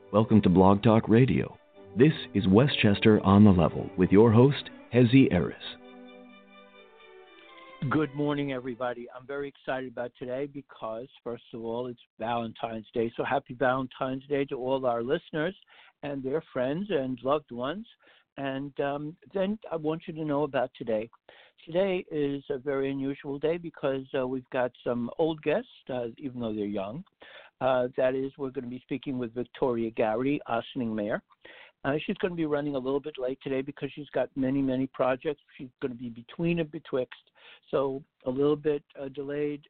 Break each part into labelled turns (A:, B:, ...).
A: Welcome to Blog Talk Radio. This is Westchester on the Level with your host, Hezi Eris.
B: Good morning, everybody. I'm very excited about today because, first of all, it's Valentine's Day. So happy Valentine's Day to all our listeners and their friends and loved ones. And then I want you to know about today. Today is a very unusual day because we've got some old guests, even though they're young. That is, we're going to be speaking with Victoria Garrity, Ossining Mayor. She's going to be running a little bit late today because she's got many, many projects. She's going to be between and betwixt, so a little bit delayed,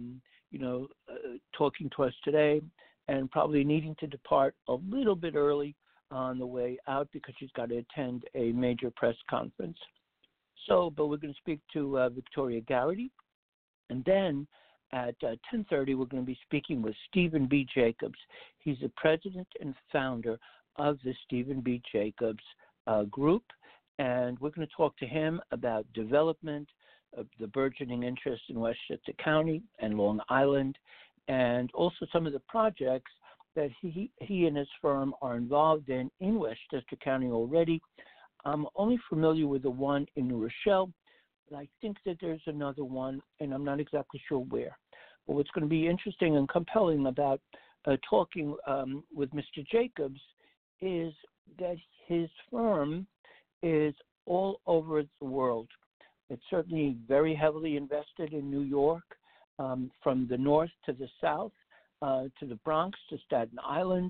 B: talking to us today, and probably needing to depart a little bit early on the way out because she's got to attend a major press conference. But we're going to speak to Victoria Garrity, and then at 10:30, we're going to be speaking with Stephen B. Jacobs. He's the president and founder of the Stephen B. Jacobs Group, and we're going to talk to him about development of the burgeoning interest in Westchester County and Long Island, and also some of the projects that he and his firm are involved in Westchester County already. I'm only familiar with the one in New Rochelle, but I think that there's another one, and I'm not exactly sure where. But what's going to be interesting and compelling about talking with Mr. Jacobs is that his firm is all over the world. It's certainly very heavily invested in New York, from the north to the south, to the Bronx, to Staten Island.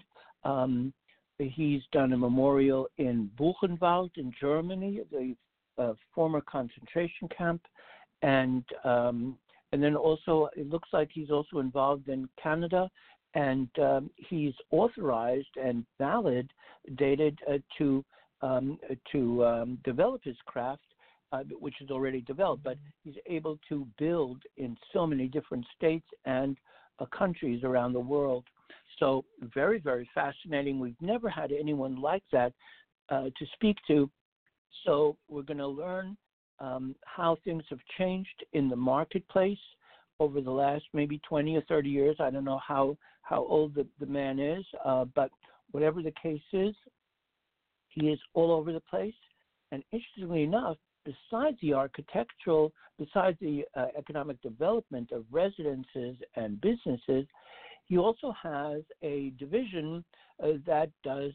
B: He's done a memorial in Buchenwald in Germany, the former concentration camp, and then also it looks like he's also involved in Canada, and he's authorized and validated to develop his craft, which is already developed, but he's able to build in so many different states and countries around the world. So very, very fascinating. We've never had anyone like that to speak to. So we're going to learn how things have changed in the marketplace over the last maybe 20 or 30 years. I don't know how old the man is, but whatever the case is, he is all over the place. And interestingly enough, besides the architectural, besides the economic development of residences and businesses, he also has a division that does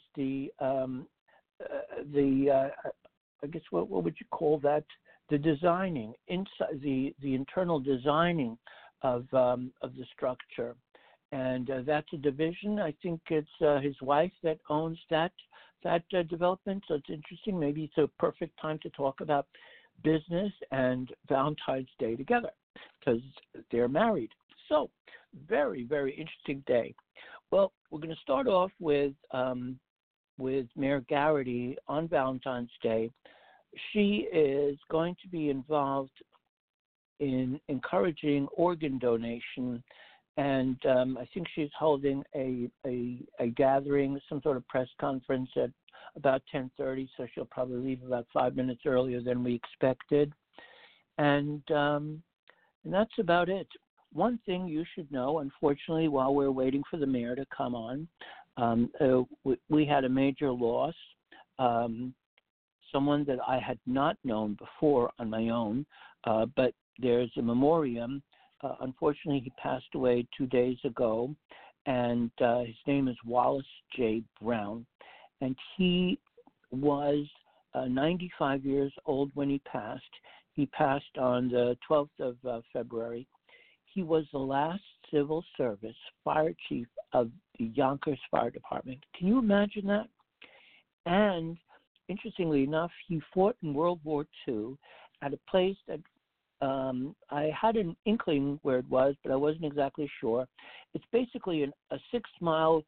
B: I guess what would you call that? The designing, inside the internal designing of the structure, and that's a division. I think it's his wife that owns that development. So it's interesting. Maybe it's a perfect time to talk about business and Valentine's Day together because they're married. So very, very interesting day. Well, we're going to start off with Mayor Garrity on Valentine's Day. She is going to be involved in encouraging organ donation, and I think she's holding a gathering, some sort of press conference at about 10:30, so she'll probably leave about 5 minutes earlier than we expected. And that's about it. One thing you should know, unfortunately, while we're waiting for the mayor to come on, we had a major loss. Someone that I had not known before on my own, but there's a memoriam. Unfortunately, he passed away 2 days ago, and his name is Wallace J. Brown, and he was 95 years old when he passed. He passed on the 12th of February. He was the last civil service fire chief of the Yonkers Fire Department. Can you imagine that? And interestingly enough, he fought in World War II at a place that I had an inkling where it was, but I wasn't exactly sure. It's basically a 6-mile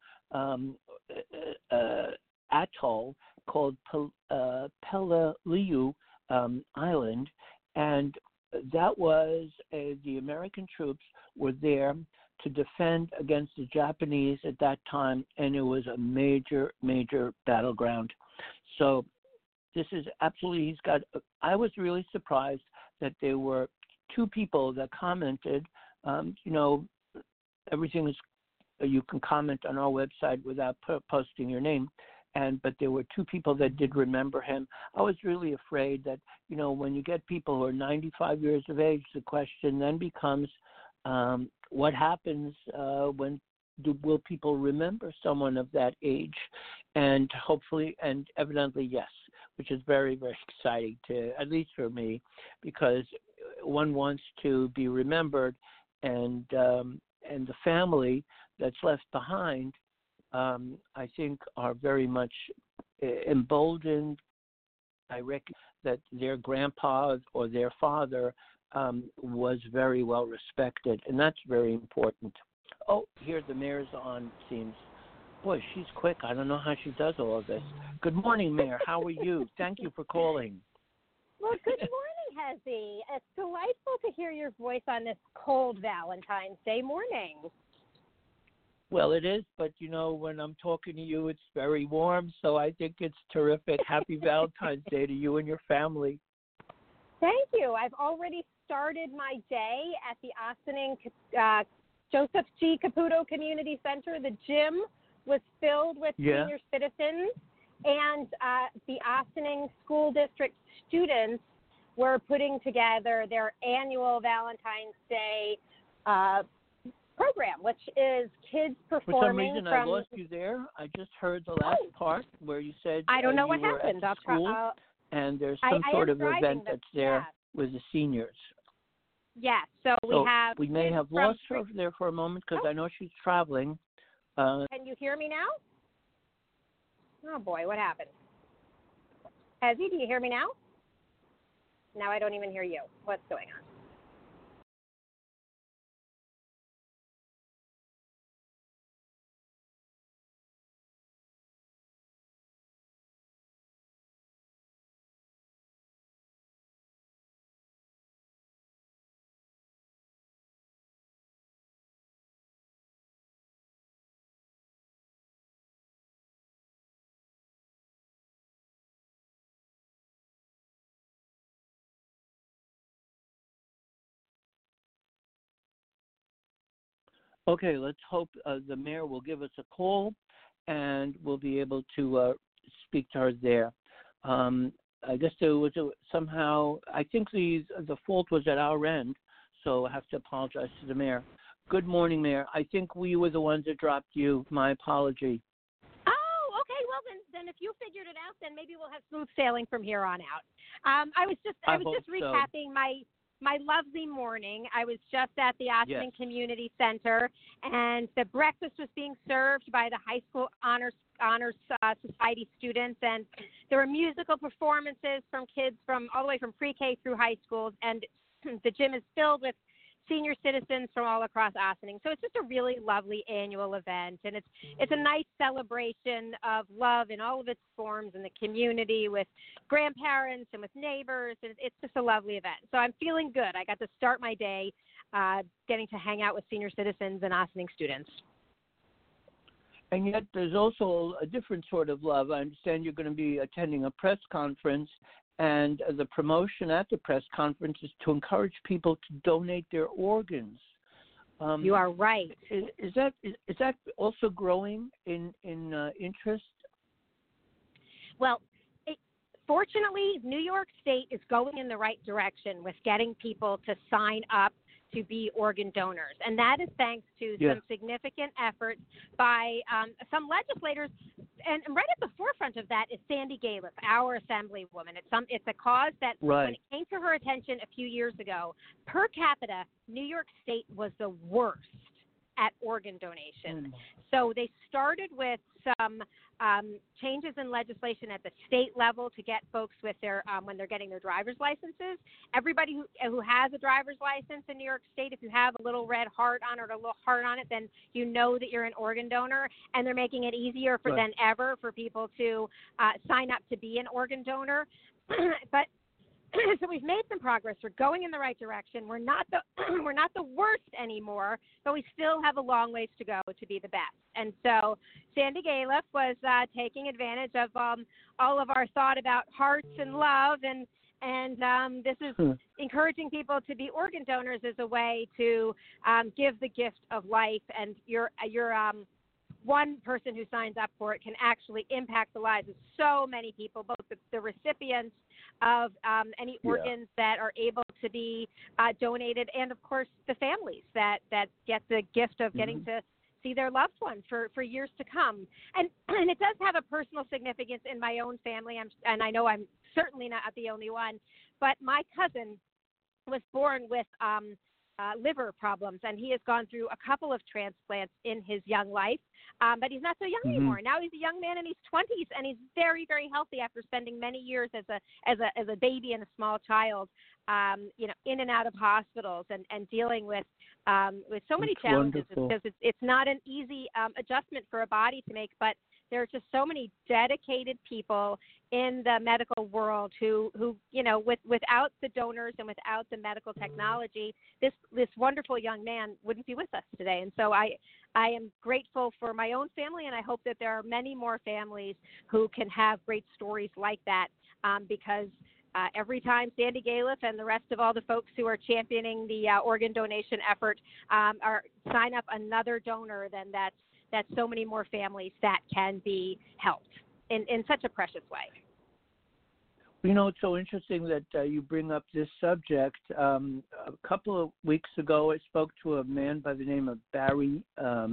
B: atoll called Peleliu Island, and that was the American troops were there to defend against the Japanese at that time, and it was a major, major battleground. So this is absolutely, I was really surprised that there were 2 people that commented, everything is you can comment on our website without posting your name. But there were two people that did remember him. I was really afraid that, when you get people who are 95 years of age, the question then becomes, what happens will people remember someone of that age? And hopefully, and evidently, yes, which is very, very exciting at least for me, because one wants to be remembered, and the family that's left behind, I think, are very much emboldened. I reckon that their grandpa or their father was very well respected, and that's very important. Oh, here the mayor's on, it seems. Boy, she's quick. I don't know how she does all of this. Good morning, Mayor. How are you? Thank you for calling.
C: Well, good morning, Hezzy. It's delightful to hear your voice on this cold Valentine's Day morning.
B: Well, it is, but, when I'm talking to you, it's very warm, so I think it's terrific. Happy Valentine's Day to you and your family.
C: Thank you. I've already started my day at the Ossining Joseph G. Caputo Community Center. The gym was filled with senior citizens, and the Ossining School District students were putting together their annual Valentine's Day program, which is kids performing.
B: For some reason, I lost you there. I just heard the last part where you said
C: I don't know
B: you
C: what
B: were
C: happened.
B: at the school, and there's some sort of event that's there with the seniors.
C: Yes, so
B: we may have lost her there for a moment because I know she's traveling.
C: Can you hear me now? Oh, boy, what happened? Hezzy, do you hear me now? Now I don't even hear you. What's going on?
B: Okay, let's hope the mayor will give us a call, and we'll be able to speak to her there. I guess there was somehow, I think the fault was at our end, so I have to apologize to the mayor. Good morning, Mayor. I think we were the ones that dropped you. My apology.
C: Oh, okay. Well, then if you figured it out, then maybe we'll have smooth sailing from here on out. I was just recapping my lovely morning. I was just at the Ossining Community Center, and the breakfast was being served by the high school honors society students, and there were musical performances from kids from all the way from pre-K through high schools, and the gym is filled with senior citizens from all across Ossining. So it's just a really lovely annual event, and it's a nice celebration of love in all of its forms in the community with grandparents and with neighbors, and it's just a lovely event. So I'm feeling good. I got to start my day getting to hang out with senior citizens and Ossining students.
B: And yet there's also a different sort of love. I understand you're going to be attending a press conference, and the promotion at the press conference is to encourage people to donate their organs.
C: You are right.
B: Is that also growing in interest?
C: Well, fortunately, New York State is going in the right direction with getting people to sign up to be organ donors. And that is thanks to some significant efforts by some legislators. And right at the forefront of that is Sandy Galiff, our assemblywoman. It's a cause that when it came to her attention a few years ago, per capita, New York State was the worst at organ donation. So they started with some changes in legislation at the state level to get folks with their when they're getting their driver's licenses. Everybody who has a driver's license in New York State, if you have a little red heart on it or a little heart on it, then you know that you're an organ donor, and they're making it easier than ever for people to sign up to be an organ donor. But so we've made some progress. We're going in the right direction. We're not the worst anymore, but we still have a long ways to go to be the best. And so Sandy Galiff was taking advantage of all of our thought about hearts and love, and And this is encouraging people to be organ donors as a way to give the gift of life. And you're one person who signs up for it can actually impact the lives of so many people, both the recipients of any organs that are able to be donated, and of course the families that get the gift of getting to see their loved one for years to come. And it does have a personal significance in my own family, and I know I'm certainly not the only one, but my cousin was born with liver problems, and he has gone through a couple of transplants in his young life, but he's not so young anymore. Now he's a young man in his 20s, and he's very, very healthy after spending many years as a baby and a small child, in and out of hospitals and dealing with so many challenges. Because it's not an easy adjustment for a body to make, but there are just so many dedicated people in the medical world who without the donors and without the medical technology, this wonderful young man wouldn't be with us today. And so I am grateful for my own family, and I hope that there are many more families who can have great stories like that, because every time Sandy Galef and the rest of all the folks who are championing the organ donation effort sign up another donor, then that's so many more families that can be helped in such a precious way.
B: It's so interesting that you bring up this subject. A couple of weeks ago, I spoke to a man by the name of Barry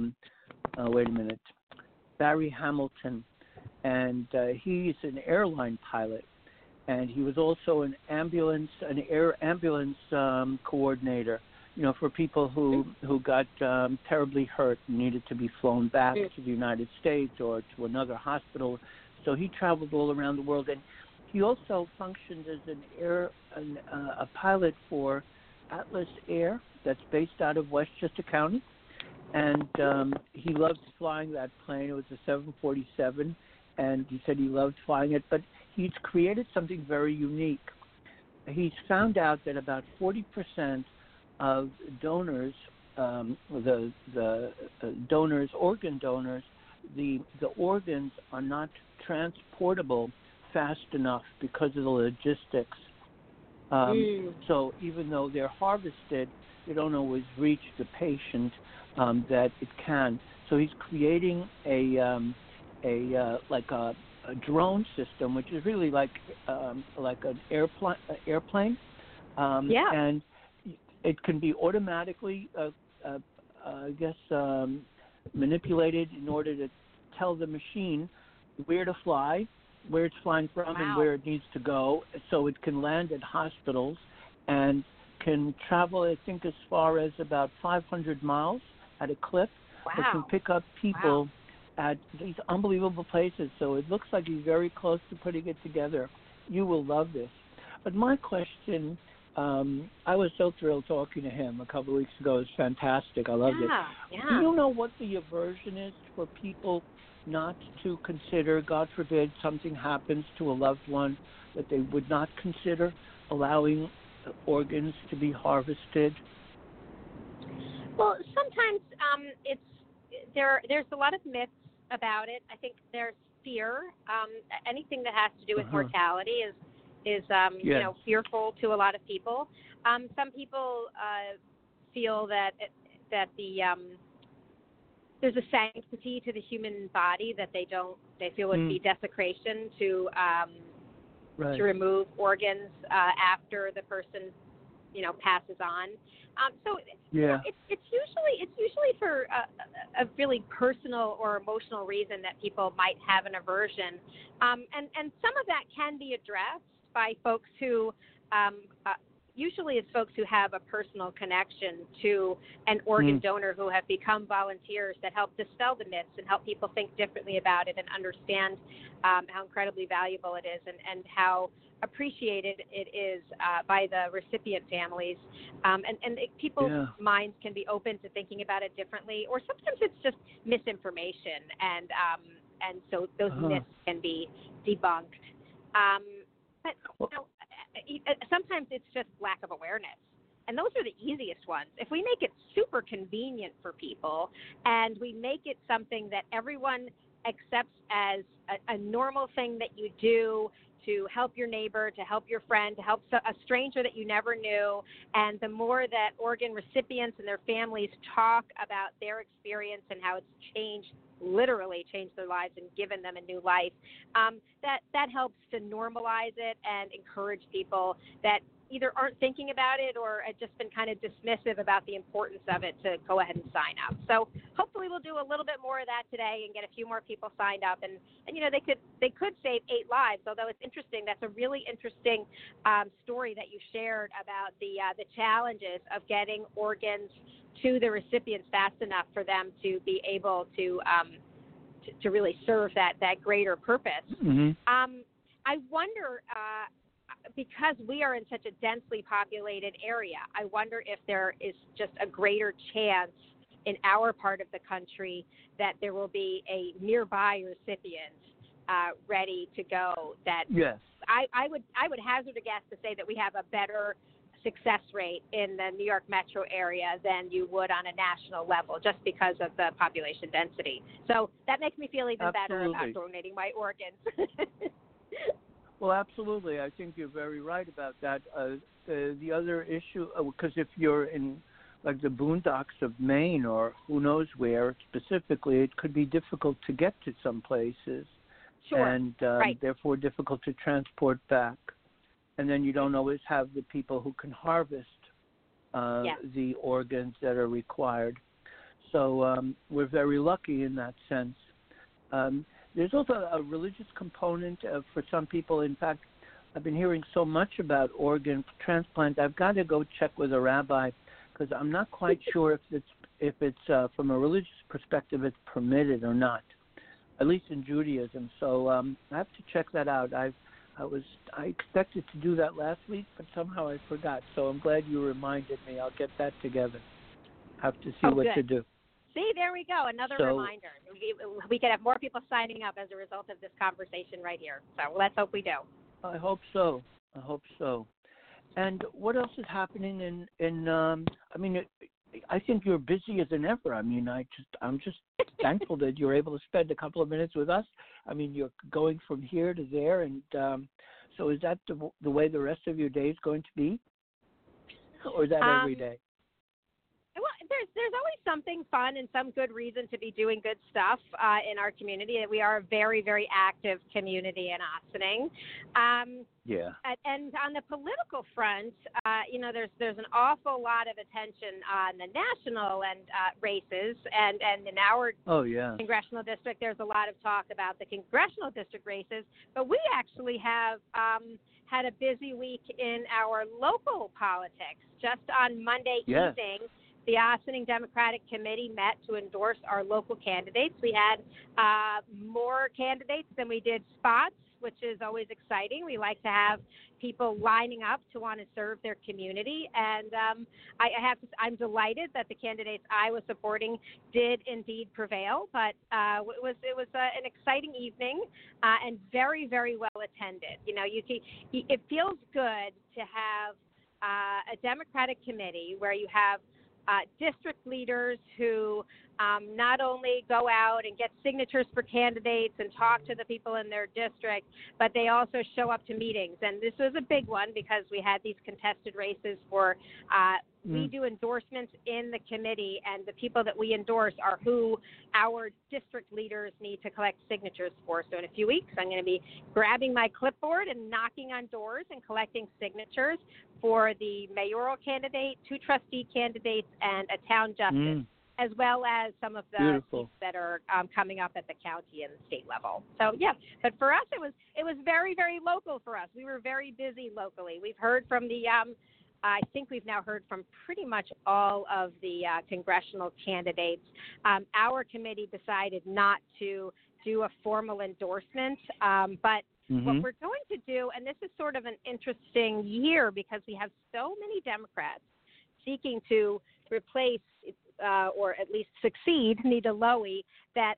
B: Hamilton, and he's an airline pilot, and he was also an air ambulance coordinator. For people who got terribly hurt and needed to be flown back to the United States or to another hospital. So he traveled all around the world, and he also functioned as a pilot for Atlas Air that's based out of Westchester County. And he loved flying that plane. It was a 747, and he said he loved flying it. But he's created something very unique. He's found out that about 40% of donors, the organ donors, the organs are not transportable fast enough because of the logistics. So even though they're harvested, they don't always reach the patient that it can. So he's creating a drone system, which is really like an airplane. And it can be automatically, manipulated in order to tell the machine where to fly, where it's flying from, and where it needs to go. So it can land at hospitals and can travel, I think, as far as about 500 miles at a clip. It can pick up people at these unbelievable places. So it looks like he's very close to putting it together. You will love this. But my question, I was so thrilled talking to him a couple of weeks ago. It was fantastic. I loved it. Do you know what the aversion is for people not to consider, God forbid, something happens to a loved one, that they would not consider allowing organs to be harvested?
C: Well, sometimes there's a lot of myths about it. I think there's fear. Anything that has to do with mortality is fearful to a lot of people. Some people feel that there's a sanctity to the human body that they feel would be desecration to remove organs after the person passes on. It's usually for a really personal or emotional reason that people might have an aversion, and some of that can be addressed by folks who usually it's folks who have a personal connection to an organ donor, who have become volunteers that help dispel the myths and help people think differently about it and understand how incredibly valuable it is and how appreciated it is by the recipient families. People's minds can be open to thinking about it differently, or sometimes it's just misinformation, and so those myths can be debunked. But sometimes it's just lack of awareness. And those are the easiest ones. If we make it super convenient for people and we make it something that everyone accepts as a normal thing that you do to help your neighbor, to help your friend, to help a stranger that you never knew. And the more that organ recipients and their families talk about their experience and how it's literally changed their lives and given them a new life, that helps to normalize it and encourage people that either aren't thinking about it or have just been kind of dismissive about the importance of it to go ahead and sign up. So hopefully we'll do a little bit more of that today and get a few more people signed up. And they could save 8 lives, although it's interesting. That's a really interesting story that you shared about the challenges of getting organs to the recipients fast enough for them to be able to really serve that greater purpose.
B: Mm-hmm.
C: I wonder, because we are in such a densely populated area, I wonder if there is just a greater chance in our part of the country that there will be a nearby recipient ready to go. That
B: yes,
C: I would hazard a guess to say that we have a better success rate in the New York metro area than you would on a national level, just because of the population density. So that makes me feel even better about donating my organs.
B: Well, absolutely. I think you're very right about that. The other issue, because if you're in like the boondocks of Maine or who knows where specifically, it could be difficult to get to some places.
C: Sure.
B: And
C: right.
B: therefore difficult to transport back. And then you don't always have the people who can harvest
C: yes.
B: the organs that are required. So we're very lucky in that sense. There's also a religious component for some people. In fact, I've been hearing so much about organ transplant. I've got to go check with a rabbi because I'm not quite sure if it's from a religious perspective it's permitted or not, at least in Judaism. So I have to check that out. I expected to do that last week, but somehow I forgot. So I'm glad you reminded me. I'll get that together. Have to see what
C: good.
B: to do.
C: See, there we go. Another reminder. We could have more people signing up as a result of this conversation right here. So let's hope we do.
B: I hope so. And what else is happening I think you're busier than ever. I mean, I'm just thankful that you're able to spend a couple of minutes with us. I mean, you're going from here to there, and so is that the way the rest of your day is going to be, or is that every day?
C: Well, there's always something fun and some good reason to be doing good stuff in our community. We are a very, very active community in Ossining.
B: Yeah.
C: And on the political front, there's an awful lot of attention on the national and races, and in our congressional district, there's a lot of talk about the congressional district races. But we actually have had a busy week in our local politics. Just on Monday evening, the Ossining Democratic Committee met to endorse our local candidates. We had more candidates than we did spots, which is always exciting. We like to have people lining up to want to serve their community. And I'm delighted that the candidates I was supporting did indeed prevail. But it was an exciting evening and very, very well attended. It feels good to have a Democratic committee where you have district leaders who not only go out and get signatures for candidates and talk to the people in their district, but they also show up to meetings. And this was a big one because we had these contested races for we do endorsements in the committee, and the people that we endorse are who our district leaders need to collect signatures for. So in a few weeks, I'm going to be grabbing my clipboard and knocking on doors and collecting signatures for the mayoral candidate, 2 trustee candidates, and a town justice, as well as some of the seats that are coming up at the county and the state level. So, but for us, it was very, very local for us. We were very busy locally. We've heard from I think we've now heard from pretty much all of the congressional candidates. Our committee decided not to do a formal endorsement, but what we're going to do, and this is sort of an interesting year because we have so many Democrats seeking to replace or at least succeed Nita Lowey, that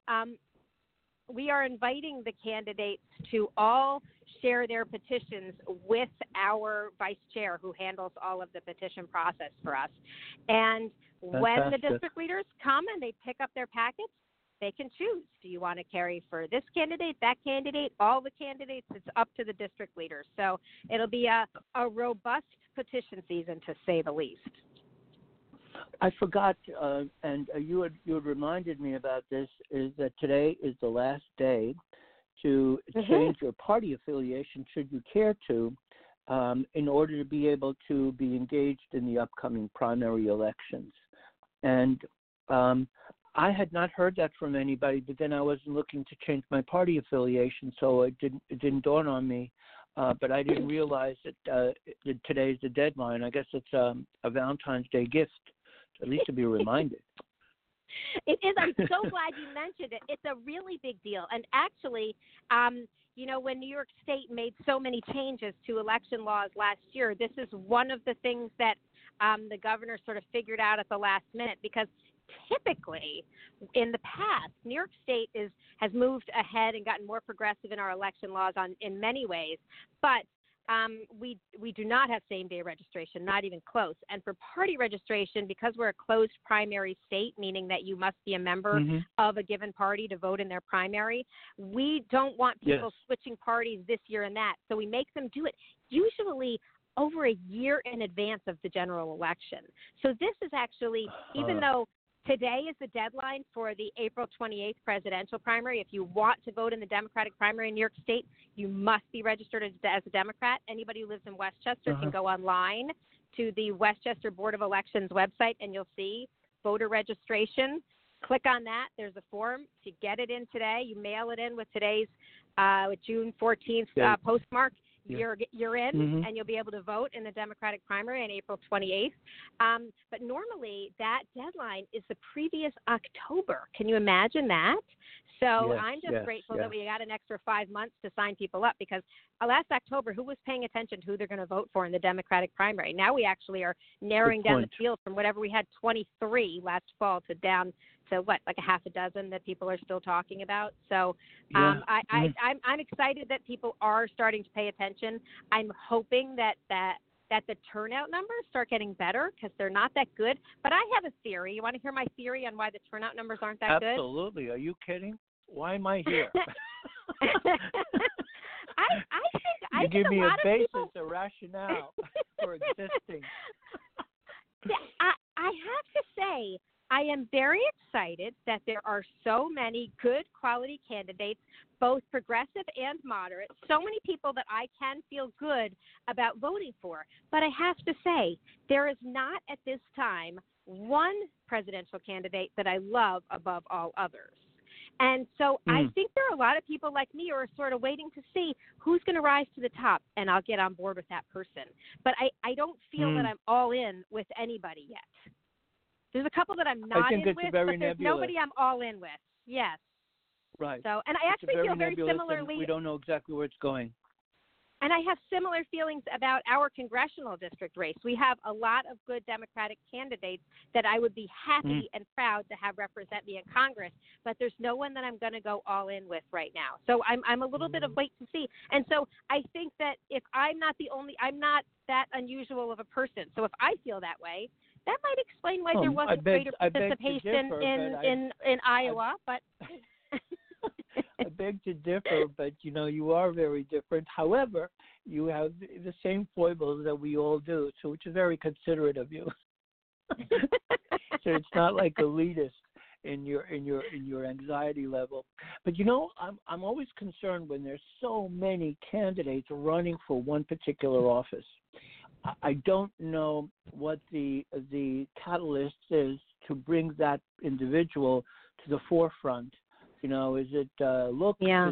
C: we are inviting the candidates to all share their petitions with our vice chair who handles all of the petition process for us. And when the district leaders come and they pick up their packets, they can choose. Do you want to carry for this candidate, that candidate, all the candidates? It's up to the district leaders. So it'll be a robust petition season, to say the least.
B: I forgot, and you had reminded me about this, is that today is the last day to change your party affiliation, should you care to, in order to be able to be engaged in the upcoming primary elections. And I had not heard that from anybody, but then I wasn't looking to change my party affiliation, so it didn't dawn on me. But I didn't realize that today's the deadline. I guess it's a Valentine's Day gift, at least to be reminded.
C: It is. I'm so glad you mentioned it. It's a really big deal. And actually, when New York State made so many changes to election laws last year, this is one of the things that the governor sort of figured out at the last minute, because typically in the past, New York State has moved ahead and gotten more progressive in our election laws in many ways, but we do not have same-day registration, not even close. And for party registration, because we're a closed primary state, meaning that you must be a member of a given party to vote in their primary, we don't want people switching parties this year and that. So we make them do it usually over a year in advance of the general election. So this is actually, even though today is the deadline for the April 28th presidential primary, if you want to vote in the Democratic primary in New York State, you must be registered as a Democrat. Anybody who lives in Westchester can go online to the Westchester Board of Elections website, and you'll see voter registration. Click on that. There's a form. If you get it in today, you mail it in with today's June 14th postmark. You're in, and you'll be able to vote in the Democratic primary on April 28th. But normally that deadline is the previous October. Can you imagine that? So I'm just grateful that we got an extra 5 months to sign people up, because last October, who was paying attention to who they're going to vote for in the Democratic primary? Now we actually are narrowing down the field from whatever we had 23 last fall to down to like a half a dozen that people are still talking about. So I'm excited that people are starting to pay attention. I'm hoping that the turnout numbers start getting better, because they're not that good. But I have a theory. You want to hear my theory on why the turnout numbers aren't that good?
B: Absolutely. Are you kidding? Why am I here?
C: I think
B: give me a basis,
C: people...
B: a rationale for existing.
C: I have to say, I am very excited that there are so many good quality candidates, both progressive and moderate, so many people that I can feel good about voting for. But I have to say, there is not at this time one presidential candidate that I love above all others. And so I think there are a lot of people like me who are sort of waiting to see who's going to rise to the top, and I'll get on board with that person. But I don't feel that I'm all in with anybody yet. There's a couple that I'm not in with, but there's nobody I'm all in with. Yes.
B: Right.
C: So, and I actually feel very similarly.
B: We don't know exactly where it's going.
C: And I have similar feelings about our congressional district race. We have a lot of good Democratic candidates that I would be happy and proud to have represent me in Congress, but there's no one that I'm going to go all in with right now. So I'm a little bit of wait to see. And so I think that if I'm not that unusual of a person. So if I feel that way, that might explain why there wasn't greater participation in Iowa. But
B: I beg to differ, but you are very different. However, you have the same foibles that we all do, so which is very considerate of you. So it's not like elitist in your anxiety level. But I'm always concerned when there's so many candidates running for one particular office. I don't know what the catalyst is to bring that individual to the forefront. Is it looks?
C: Yeah.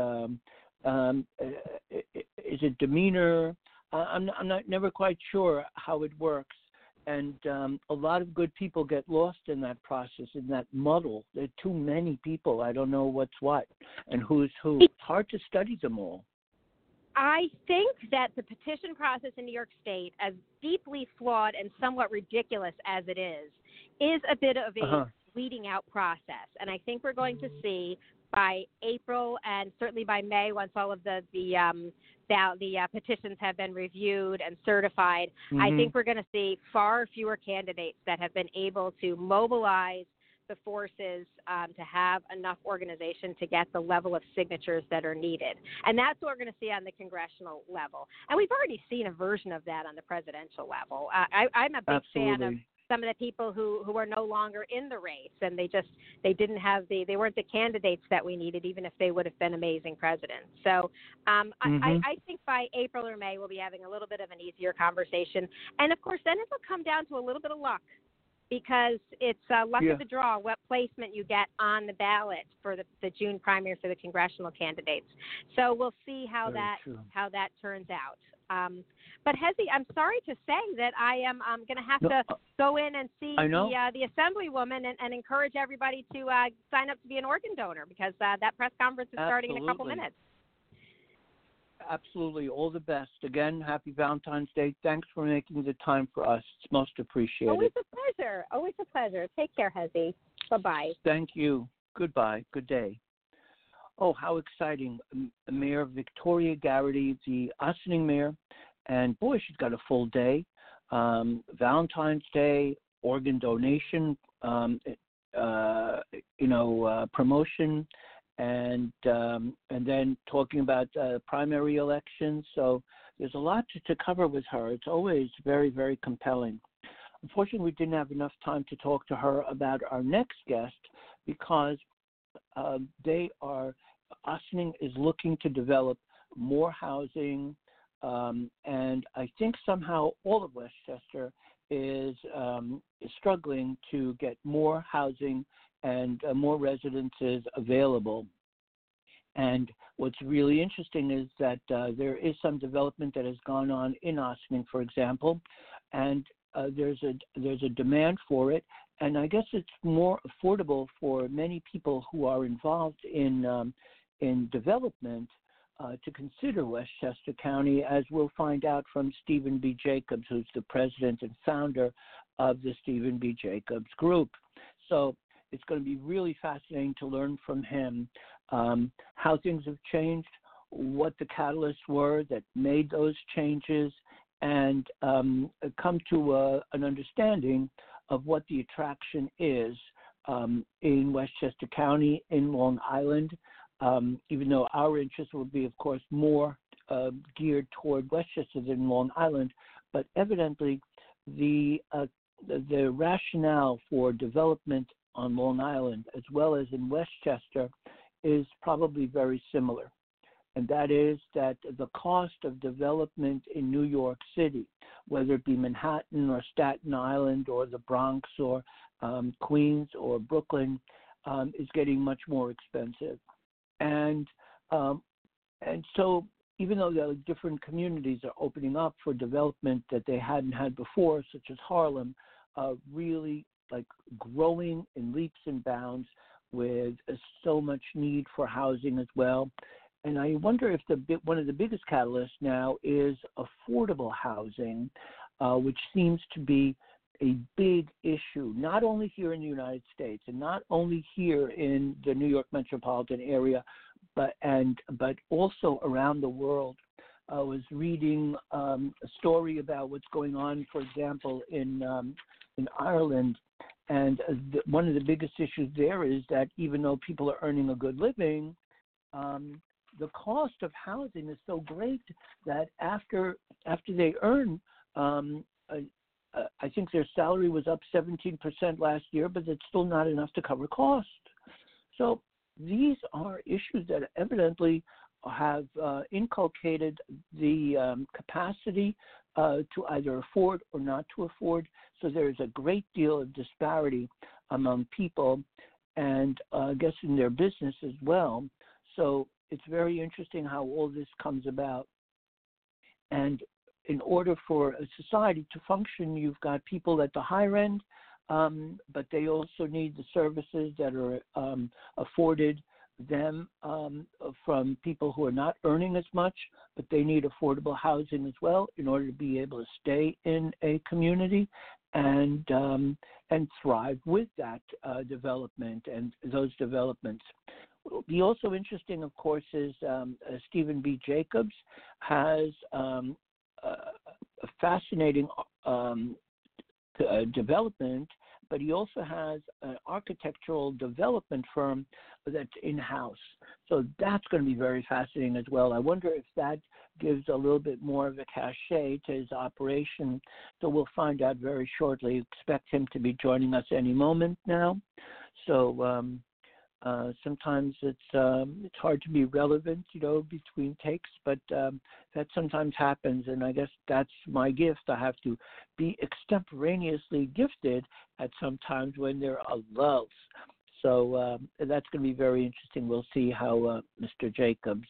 B: Is it demeanor? I'm never quite sure how it works, and a lot of good people get lost in that process, in that muddle. There are too many people. I don't know what's what and who's who. It's hard to study them all.
C: I think that the petition process in New York State, as deeply flawed and somewhat ridiculous as it is a bit of a weeding out process. And I think we're going to see by April and certainly by May, once all of the petitions have been reviewed and certified, I think we're going to see far fewer candidates that have been able to mobilize the forces to have enough organization to get the level of signatures that are needed. And that's what we're going to see on the congressional level. And we've already seen a version of that on the presidential level. I'm a big fan of some of the people who are no longer in the race, and they weren't the candidates that we needed, even if they would have been amazing presidents. So I think by April or May we'll be having a little bit of an easier conversation. And of course, then it'll come down to a little bit of luck, because it's luck of the draw, what placement you get on the ballot for the June primary for the congressional candidates. So we'll see how that turns out. But Hezi, I'm sorry to say that I'm going to have to go in and see the Assemblywoman and encourage everybody to sign up to be an organ donor, because that press conference is starting in a couple minutes.
B: Absolutely. All the best. Again, happy Valentine's Day. Thanks for making the time for us. It's most appreciated.
C: Always a pleasure. Always a pleasure. Take care, Hezi. Bye-bye.
B: Thank you. Goodbye. Good day. Oh, how exciting. Mayor Victoria Garrity, the Ossining mayor, and boy, she's got a full day. Valentine's Day, organ donation, promotion, and then talking about primary elections. So there's a lot to cover with her. It's always very, very compelling. Unfortunately, we didn't have enough time to talk to her about our next guest, because Ossining is looking to develop more housing, and I think somehow all of Westchester is struggling to get more housing and more residences available. And what's really interesting is that there is some development that has gone on in Ossining, for example, and there's a demand for it, and I guess it's more affordable for many people who are involved in development to consider Westchester County, as we'll find out from Stephen B. Jacobs, who's the president and founder of the Stephen B. Jacobs Group. So it's going to be really fascinating to learn from him how things have changed, what the catalysts were that made those changes, and come to an understanding of what the attraction is in Westchester County, in Long Island, even though our interest will be, of course, more geared toward Westchester than Long Island. But evidently, the rationale for development on Long Island as well as in Westchester is probably very similar. And that is that the cost of development in New York City, whether it be Manhattan or Staten Island or the Bronx or Queens or Brooklyn, is getting much more expensive. And so even though the different communities are opening up for development that they hadn't had before, such as Harlem, really like growing in leaps and bounds with so much need for housing as well. And I wonder if one of the biggest catalysts now is affordable housing, which seems to be a big issue, not only here in the United States and not only here in the New York metropolitan area, but also around the world. I was reading a story about what's going on, for example, in Ireland, and one of the biggest issues there is that even though people are earning a good living, the cost of housing is so great that after they earn, I think their salary was up 17% last year, but it's still not enough to cover costs. So these are issues that evidently have inculcated the capacity to either afford or not to afford. So there's a great deal of disparity among people and I guess in their business as well. So it's very interesting how all this comes about. And in order for a society to function, you've got people at the higher end, but they also need the services that are afforded them from people who are not earning as much, but they need affordable housing as well in order to be able to stay in a community and thrive with that development and those developments. What will be also interesting, of course, is Stephen B. Jacobs has a fascinating development but he also has an architectural development firm that's in-house. So that's going to be very fascinating as well. I wonder if that gives a little bit more of a cachet to his operation. So we'll find out very shortly. Expect him to be joining us any moment now. So sometimes it's hard to be relevant, between takes, but that sometimes happens, and I guess that's my gift. I have to be extemporaneously gifted at some times when there are lulls. So that's going to be very interesting. We'll see how Mr. Jacobs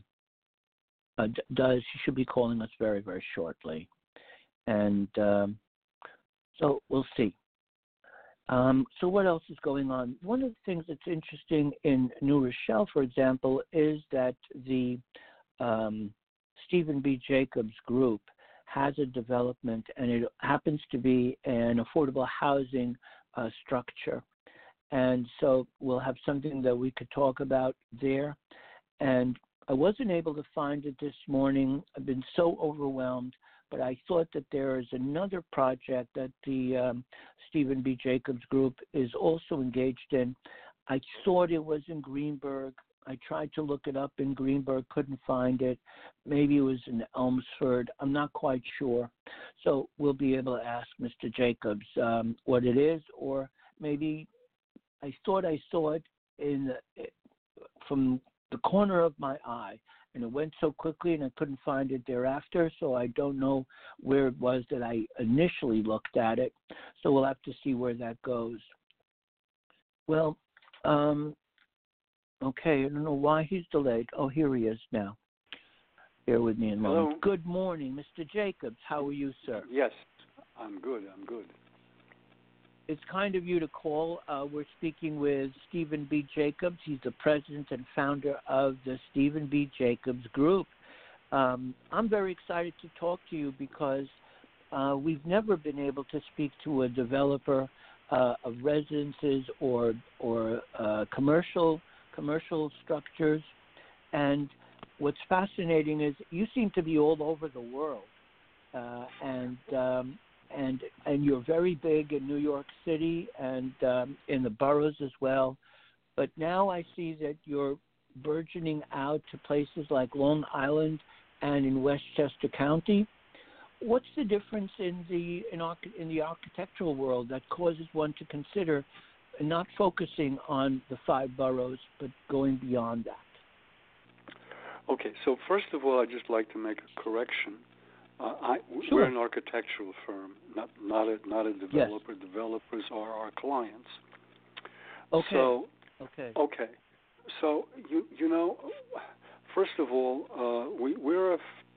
B: does. He should be calling us very, very shortly, and so we'll see. So what else is going on? One of the things that's interesting in New Rochelle, for example, is that the Stephen B. Jacobs Group has a development, and it happens to be an affordable housing structure. And so we'll have something that we could talk about there. And I wasn't able to find it this morning. I've been so overwhelmed. But I thought that there is another project that the Stephen B. Jacobs Group is also engaged in. I thought it was in Greenburgh. I tried to look it up in Greenburgh, couldn't find it. Maybe it was in Elmsford. I'm not quite sure. So we'll be able to ask Mr. Jacobs what it is, or maybe I thought I saw it from the corner of my eye. And it went so quickly and I couldn't find it thereafter, so I don't know where it was that I initially looked at it. So we'll have to see where that goes. Well, okay, I don't know why he's delayed. Oh, here he is now. Bear with me a moment.
D: Hello.
B: Good morning, Mr. Jacobs. How are you, sir?
D: Yes, I'm good.
B: It's kind of you to call. We're speaking with Stephen B. Jacobs. He's the president and founder of the Stephen B. Jacobs Group. I'm very excited to talk to you because we've never been able to speak to a developer of residences or commercial structures. And what's fascinating is you seem to be all over the world, and you're very big in New York City and in the boroughs as well. But now I see that you're burgeoning out to places like Long Island and in Westchester County. What's the difference in the architectural world that causes one to consider not focusing on the 5 boroughs but going beyond that?
D: Okay, so first of all, I'd just like to make a correction.
B: Sure.
D: We're an architectural firm, not a developer.
B: Yes.
D: Developers are our clients.
B: Okay.
D: So,
B: okay.
D: So you know, first of all, we're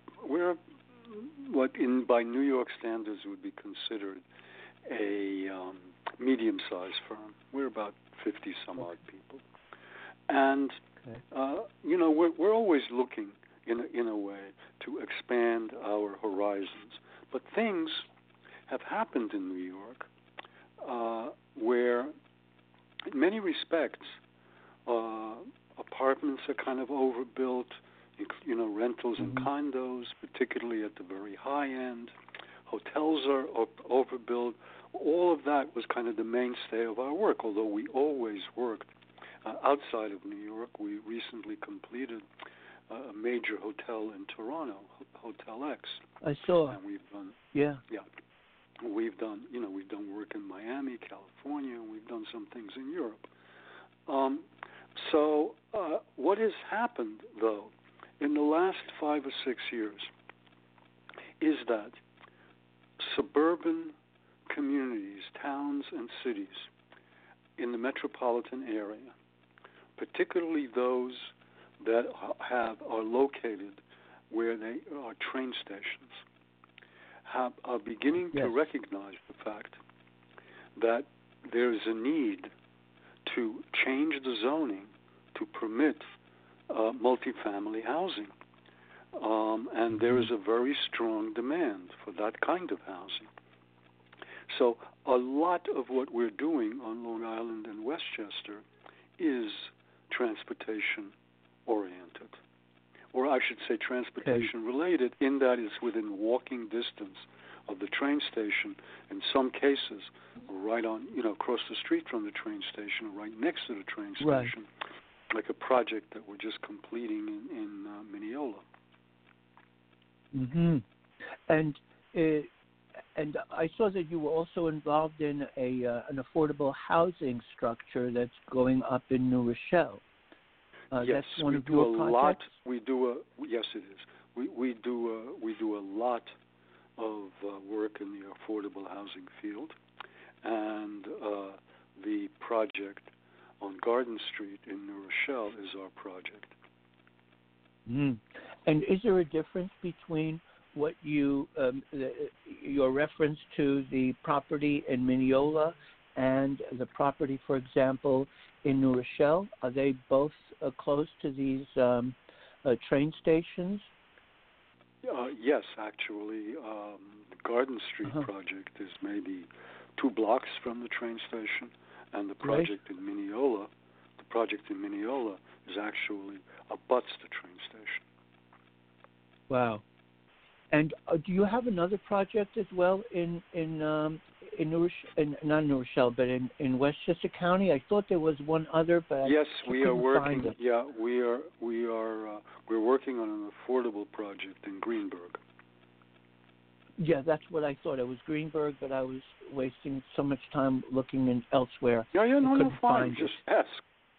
D: what by New York standards would be considered a medium-sized firm. We're about 50 some odd people, and we're always looking in a way to expand our horizons. But things have happened in New York where, in many respects, apartments are kind of overbuilt, rentals and condos, particularly at the very high end. Hotels are overbuilt. All of that was kind of the mainstay of our work, although we always worked outside of New York. We recently completed a major hotel in Toronto, Hotel X. I
B: saw.
D: And we've done.
B: Yeah.
D: We've done work in Miami, California, and we've done some things in Europe. So what has happened, though, in the last 5 or 6 years is that suburban communities, towns and cities in the metropolitan area, particularly those that are located where they are train stations, are beginning to recognize the fact that there is a need to change the zoning to permit multifamily housing. And there is a very strong demand for that kind of housing. So a lot of what we're doing on Long Island and Westchester is transportation oriented, or I should say transportation related, in that it's within walking distance of the train station. In some cases, right on, across the street from the train station, right next to the train station,
B: right.
D: like a project that we're just completing in Mineola.
B: Mm-hmm. And I saw that you were also involved in an affordable housing structure that's going up in New Rochelle.
D: Yes,
B: that's one
D: we
B: of
D: do
B: your
D: a
B: projects?
D: lot. Yes, it is. We do a lot of work in the affordable housing field, and the project on Garden Street in New Rochelle is our project.
B: Mm. And is there a difference between what your reference to the property in Mineola and the property, for example, in New Rochelle? Are they both close to these train stations?
D: Yes, actually. The Garden Street project is maybe 2 blocks from the train station, and the project in Mineola, is actually abuts the train station.
B: Wow. And do you have another project as well in New Rochelle, not New Rochelle, but in Westchester County? I thought there was one other, but
D: yes, we are
B: working.
D: Find it. Yeah, we're working on an affordable project in Greenburgh.
B: Yeah, that's what I thought. It was Greenburgh, but I was wasting so much time looking in elsewhere.
D: No, fine. Just ask.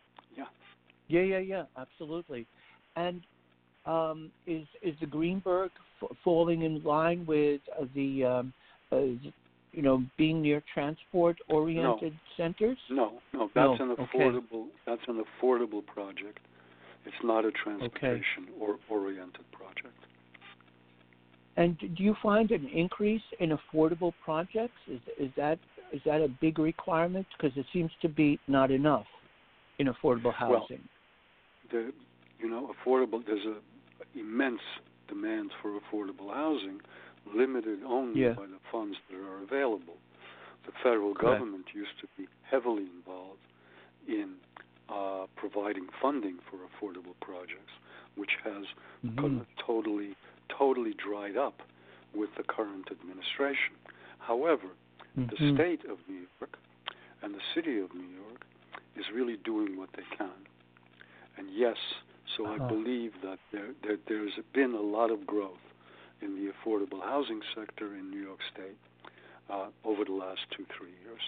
B: Yeah, absolutely. And is the Greenburgh falling in line with the being near transport-oriented centers?
D: No, that's an affordable. That's an affordable project. It's not a transportation or oriented project.
B: And do you find an increase in affordable projects? Is that a big requirement? Because it seems to be not enough in affordable housing.
D: Well, affordable. There's an immense demand for affordable housing, limited only by the funds that are available. The federal government used to be heavily involved in providing funding for affordable projects, which has totally dried up with the current administration. However, the state of New York and the city of New York is really doing what they can. And yes, so I believe that there's been a lot of growth in the affordable housing sector in New York State over the last 2-3 years.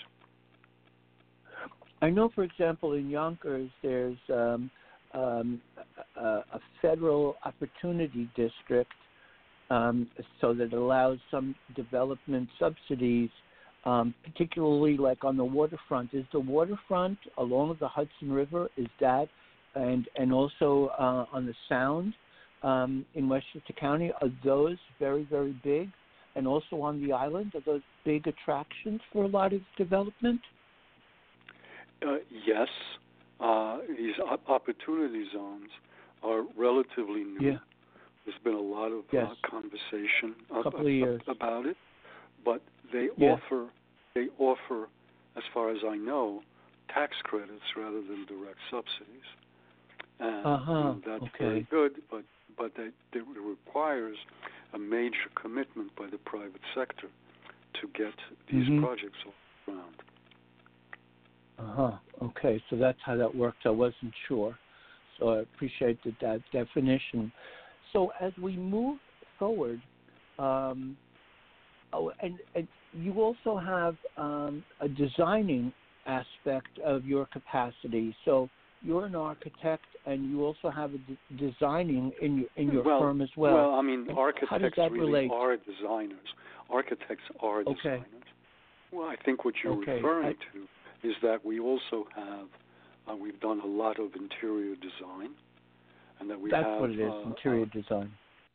B: I know, for example, in Yonkers, there's a federal opportunity district, so that allows some development subsidies, particularly like on the waterfront. Is the waterfront along the Hudson River, is that, and also on the Sound in Westchester County, are those very, very big? And also on the island, are those big attractions for a lot of development?
D: Yes. These opportunity zones are relatively new.
B: Yeah.
D: There's been a lot of conversation about it, but they offer, as far as I know, tax credits rather than direct subsidies. And that's very good, but it requires a major commitment by the private sector to get these projects off the ground.
B: Okay, so that's how that works. I wasn't sure, so I appreciate that definition. So as we move forward, and you also have a designing aspect of your capacity. So you're an architect, and you also have a designing in your firm as well.
D: Well, I mean, architects really
B: relate?
D: are designers. Architects are designers. Well, I think what you're referring to is that we also have, we've done a lot of interior design, and that we have...
B: That's what it is, interior design.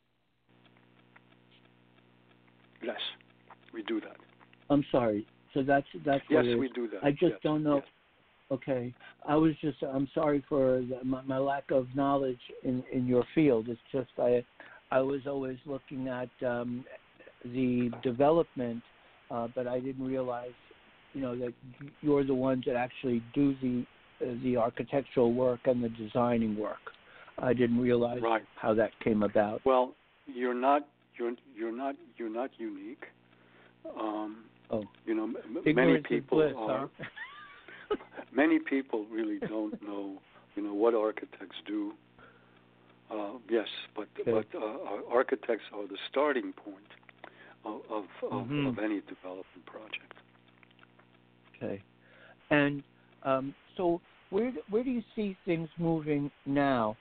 D: Yes, we do that.
B: I'm sorry. So that's what it is.
D: Yes, we do that.
B: I just don't know. Yes. Okay. I'm sorry for my lack of knowledge in your field. It's just I was always looking at the development, but I didn't realize, that you're the ones that actually do the architectural work and the designing work. I didn't realize how that came about.
D: Well, you're not unique. Many people
B: bliss,
D: are.
B: Huh?
D: Many people really don't know, what architects do. Yes, but architects are the starting point of any development project.
B: Okay, and so where do you see things moving now?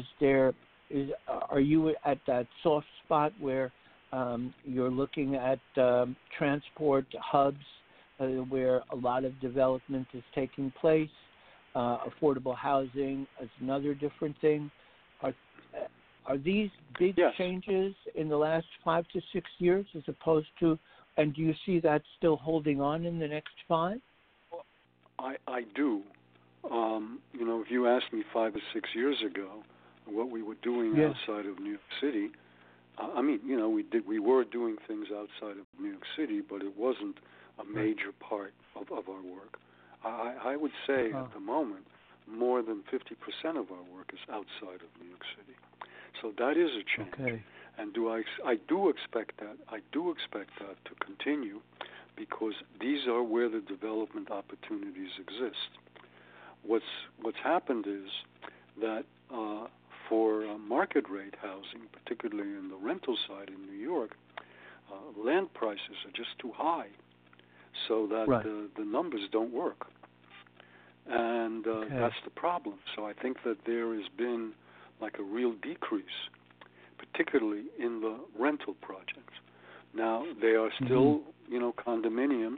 B: Are you at that soft spot where you're looking at transport hubs where a lot of development is taking place? Affordable housing is another different thing. Are these big changes in the last 5 to 6 years as opposed to, and do you see that still holding on in the next 5?
D: I do. If you asked me 5 or 6 years ago what we were doing outside of New York City, we were doing things outside of New York City, but it wasn't a major part of our work. I would say at the moment, more than 50% of our work is outside of New York City. So that is a change. Okay. And I do expect that. I do expect that to continue because these are where the development opportunities exist. What's happened is that for market rate housing, particularly in the rental side in New York, land prices are just too high, so that the numbers don't work. And that's the problem. So I think that there has been like a real decrease, particularly in the rental projects. Now they are still, condominiums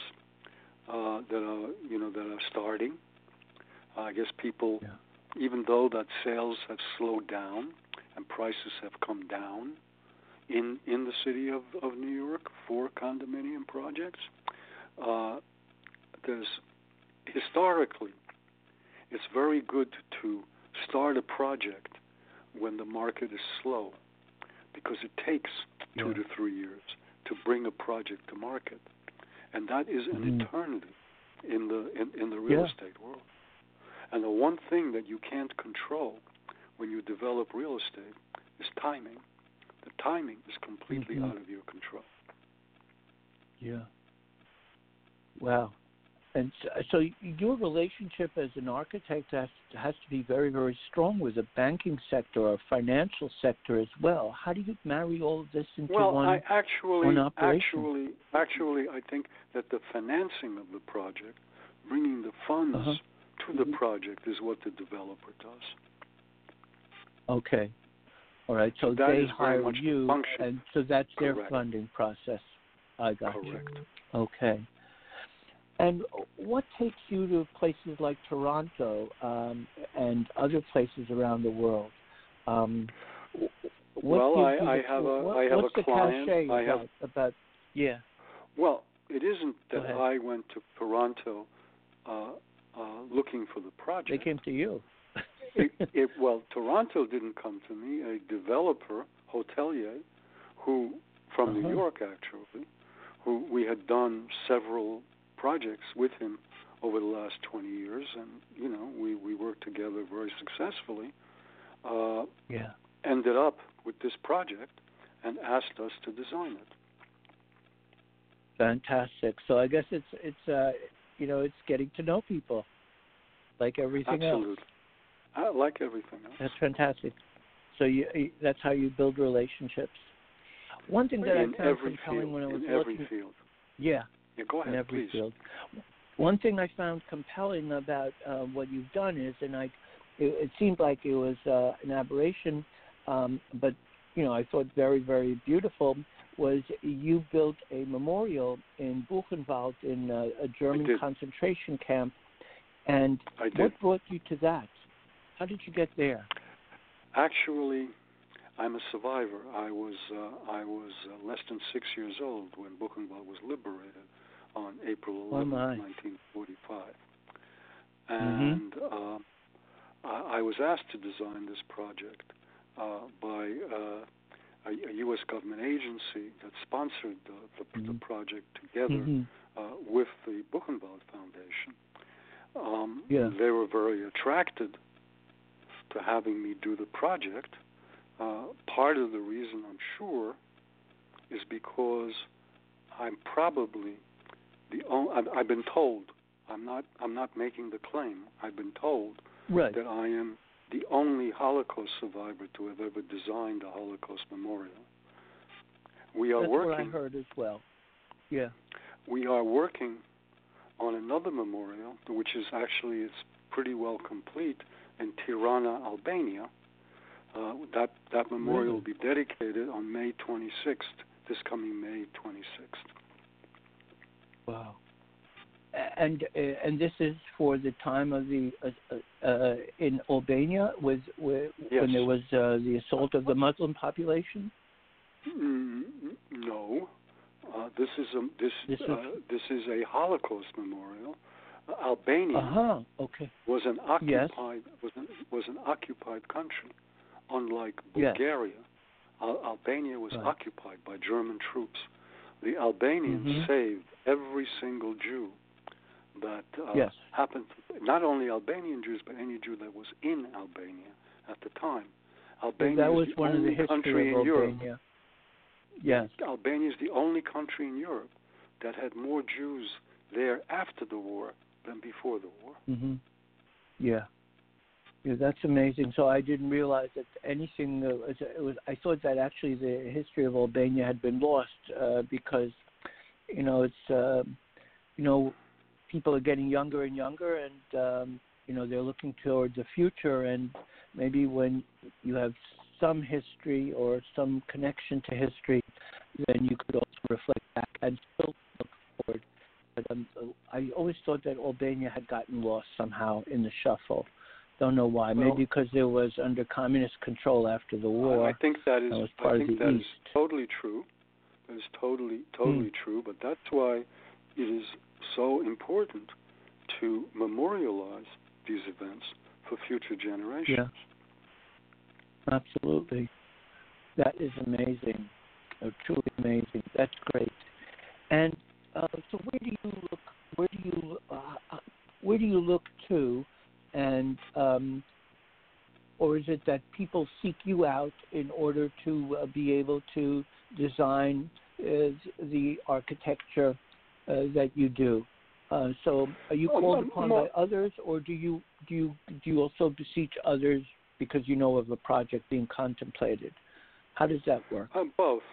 D: that are starting. I guess people, even though that sales have slowed down and prices have come down in the city of New York for condominium projects, there's historically, it's very good to start a project when the market is slow, because it takes 2 to 3 years to bring a project to market, and that is an eternity in the real estate world. And the one thing that you can't control when you develop real estate is timing. The timing is completely out of your control.
B: Yeah. Wow. And so your relationship as an architect has to be very, very strong with the banking sector or financial sector as well. How do you marry all of this into one operation?
D: Actually, I think that the financing of the project, bringing the funds to the project, is what the developer does.
B: Okay. All right. So they hire you, and so that's their funding process. I got you.
D: Correct.
B: Okay. And what takes you to places like Toronto and other places around the world?
D: I have a client. Well, it isn't that I went to Toronto looking for the project.
B: They came to you.
D: Toronto didn't come to me. A developer, hotelier, who from New York actually, who we had done several projects with him over the last 20 years, and we worked together very successfully. Ended up with this project and asked us to design it.
B: Fantastic. So I guess it's getting to know people, like everything else.
D: Absolutely. Like everything else.
B: That's fantastic. So that's how you build relationships. One thing that I found compelling when I was looking.
D: In every field.
B: Yeah,
D: go ahead,
B: in every
D: please.
B: field. One thing I found compelling about what you've done is, and it seemed like it was an aberration, but I thought very, very beautiful, was you built a memorial in Buchenwald in a German concentration camp. And what brought you to that? How did you get there?
D: Actually, I'm a survivor. I was less than 6 years old when Buchenwald was liberated on April 11, 1945. And I was asked to design this project by a U.S. government agency that sponsored the project together with the Buchenwald Foundation. They were very attracted to having me do the project. Part of the reason, I'm sure, is because I'm probably the only. I've been told. I'm not making the claim. I've been told
B: Right.
D: that I am the only Holocaust survivor to have ever designed a Holocaust memorial. We are
B: That's
D: working.
B: what I heard as well. Yeah.
D: We are working on another memorial, which is actually it's pretty well complete in Tirana, Albania. That memorial will be dedicated on May 26th, this coming May 26th.
B: Wow. And this is for the time of the in Albania
D: Yes.
B: when there was the assault of the Muslim population.
D: No, this is a Holocaust memorial. Albania
B: Okay.
D: was an occupied was an occupied country, unlike Bulgaria. Albania was occupied by German troops. The Albanians saved every single Jew that happened. Not only Albanian Jews, but any Jew that was in Albania at the time. Albania
B: that was
D: is the
B: one of the
D: only
B: history
D: country
B: of
D: in Europe.
B: Albania. Yes.
D: Albania is the only country in Europe that had more Jews there after the war than before the war.
B: Mm-hmm. Yeah, that's amazing. So I didn't realize that anything. I thought that actually the history of Albania had been lost because, it's people are getting younger and younger, and they're looking towards the future. And maybe when you have some history or some connection to history, then you could also reflect back and still look forward. But I always thought that Albania had gotten lost somehow in the shuffle. Don't know why. Maybe because it was under communist control after the war.
D: I think that is.
B: I think that
D: is totally true. That is totally true. But that's why it is so important to memorialize these events for future generations.
B: Yeah. Absolutely. That is amazing. Truly amazing. That's great. And so where do you look to, and or is it that people seek you out in order to be able to design the architecture that you do? So are you called upon by others, or do you also beseech others because you know of a project being contemplated? How does that work?
D: Both.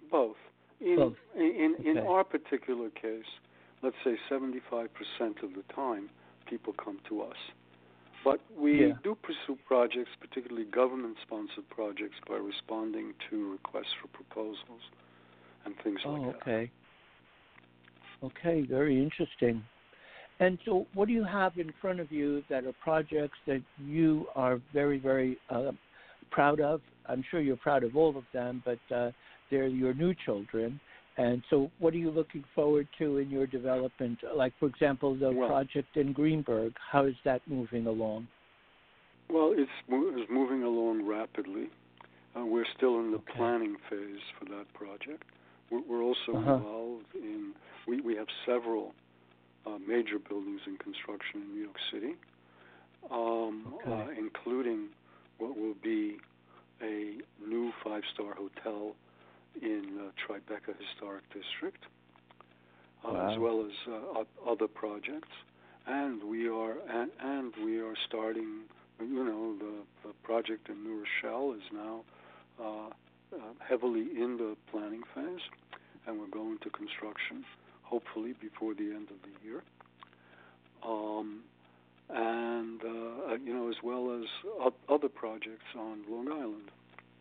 D: In our particular case, let's say 75% of the time, people come to us. But we do pursue projects, particularly government-sponsored projects, by responding to requests for proposals and things like that.
B: Okay. Okay, very interesting. And so what do you have in front of you that are projects that you are very, very proud of? I'm sure you're proud of all of them, but they're your new children. And so what are you looking forward to in your development? Like, for example, the project in Greenberg, how is that moving along?
D: Well, it's moving along rapidly. We're still in the planning phase for that project. We're also involved in, we have several major buildings in construction in New York City, including what will be a new 5-star hotel in Tribeca Historic District, as well as other projects, and we are starting. The project in New Rochelle is now heavily in the planning phase, and we're going to construction hopefully before the end of the year. As well as other projects on Long Island.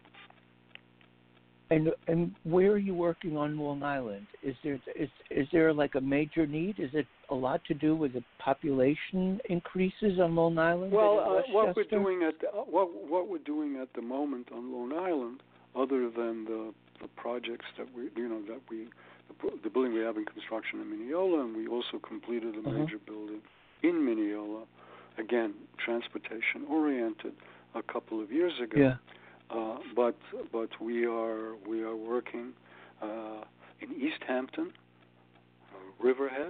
B: And where are you working on Long Island? Is there like a major need? Is it a lot to do with the population increases on Long Island?
D: Well, what we're doing at the moment on Long Island, other than the projects that the building we have in construction in Mineola, and we also completed a major building in Mineola, again transportation oriented, a couple of years ago.
B: Yeah.
D: But we are working in East Hampton, Riverhead,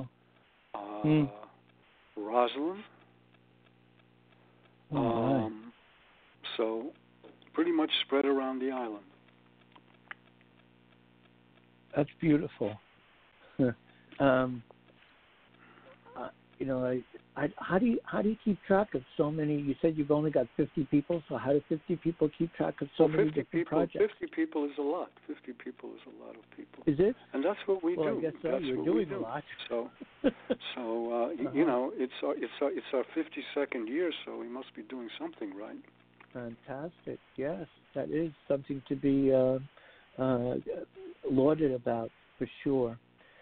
D: Roslyn. So pretty much spread around the island.
B: That's beautiful. Um, how do you keep track of so many? You said you've only got 50 people, so how do 50 people keep track of so many different projects?
D: 50 people is a lot. 50 people is a lot of people.
B: Is it?
D: And that's what we do.
B: Well, I guess so.
D: That's
B: You're
D: what
B: doing
D: we do.
B: a lot.
D: So, it's our 52nd year, so we must be doing something right.
B: Fantastic. Yes, that is something to be lauded about for sure.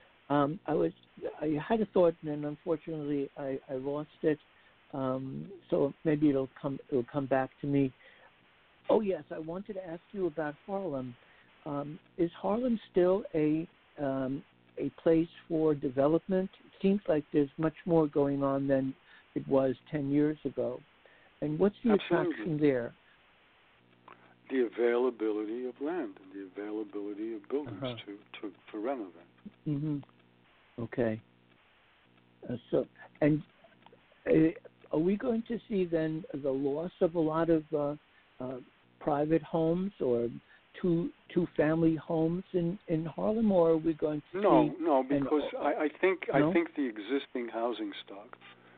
B: I had a thought, and then unfortunately I lost it. So maybe it'll come back to me. Oh yes, I wanted to ask you about Harlem. Is Harlem still a place for development? It seems like there's much more going on than it was 10 years ago. And what's the attraction there?
D: The availability of land and the availability of buildings to renovate.
B: Mm-hmm. Okay. Are we going to see then the loss of a lot of private homes or two-family homes in Harlem, or are we going to see?
D: No, because I think the existing housing stock,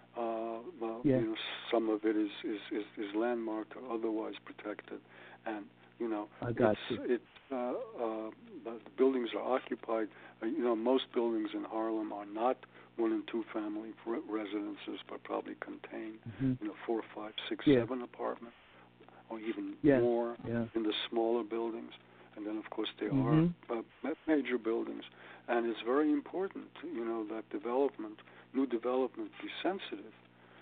D: some of it is landmarked or otherwise protected, and the buildings are occupied. Most buildings in Harlem are not 1 and 2 family residences, but probably contain 4, 5, 6, 7 apartments, or even more in the smaller buildings. And then, of course, there are major buildings, and it's very important, that new development, be sensitive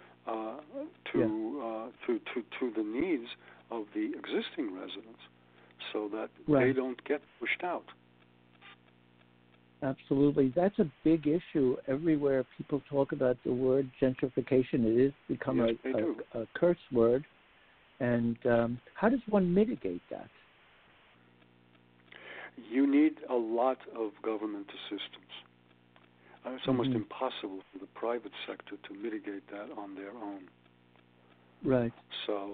D: to the needs of the existing residents, so that they don't get pushed out.
B: Absolutely. That's a big issue. Everywhere people talk about the word gentrification, it has become a curse word. And how does one mitigate that?
D: You need a lot of government assistance. It's almost impossible for the private sector to mitigate that on their own.
B: Right.
D: So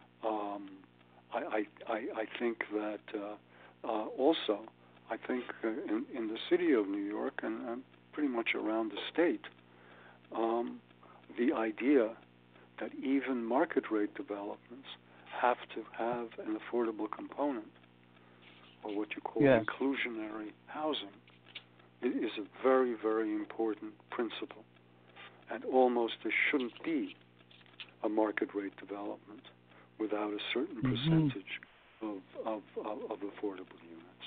D: I think that also, I think in the city of New York and pretty much around the state, the idea that even market rate developments have to have an affordable component, or what you call inclusionary housing, is a very, very important principle. And almost there shouldn't be a market rate development without a certain percentage of affordable units.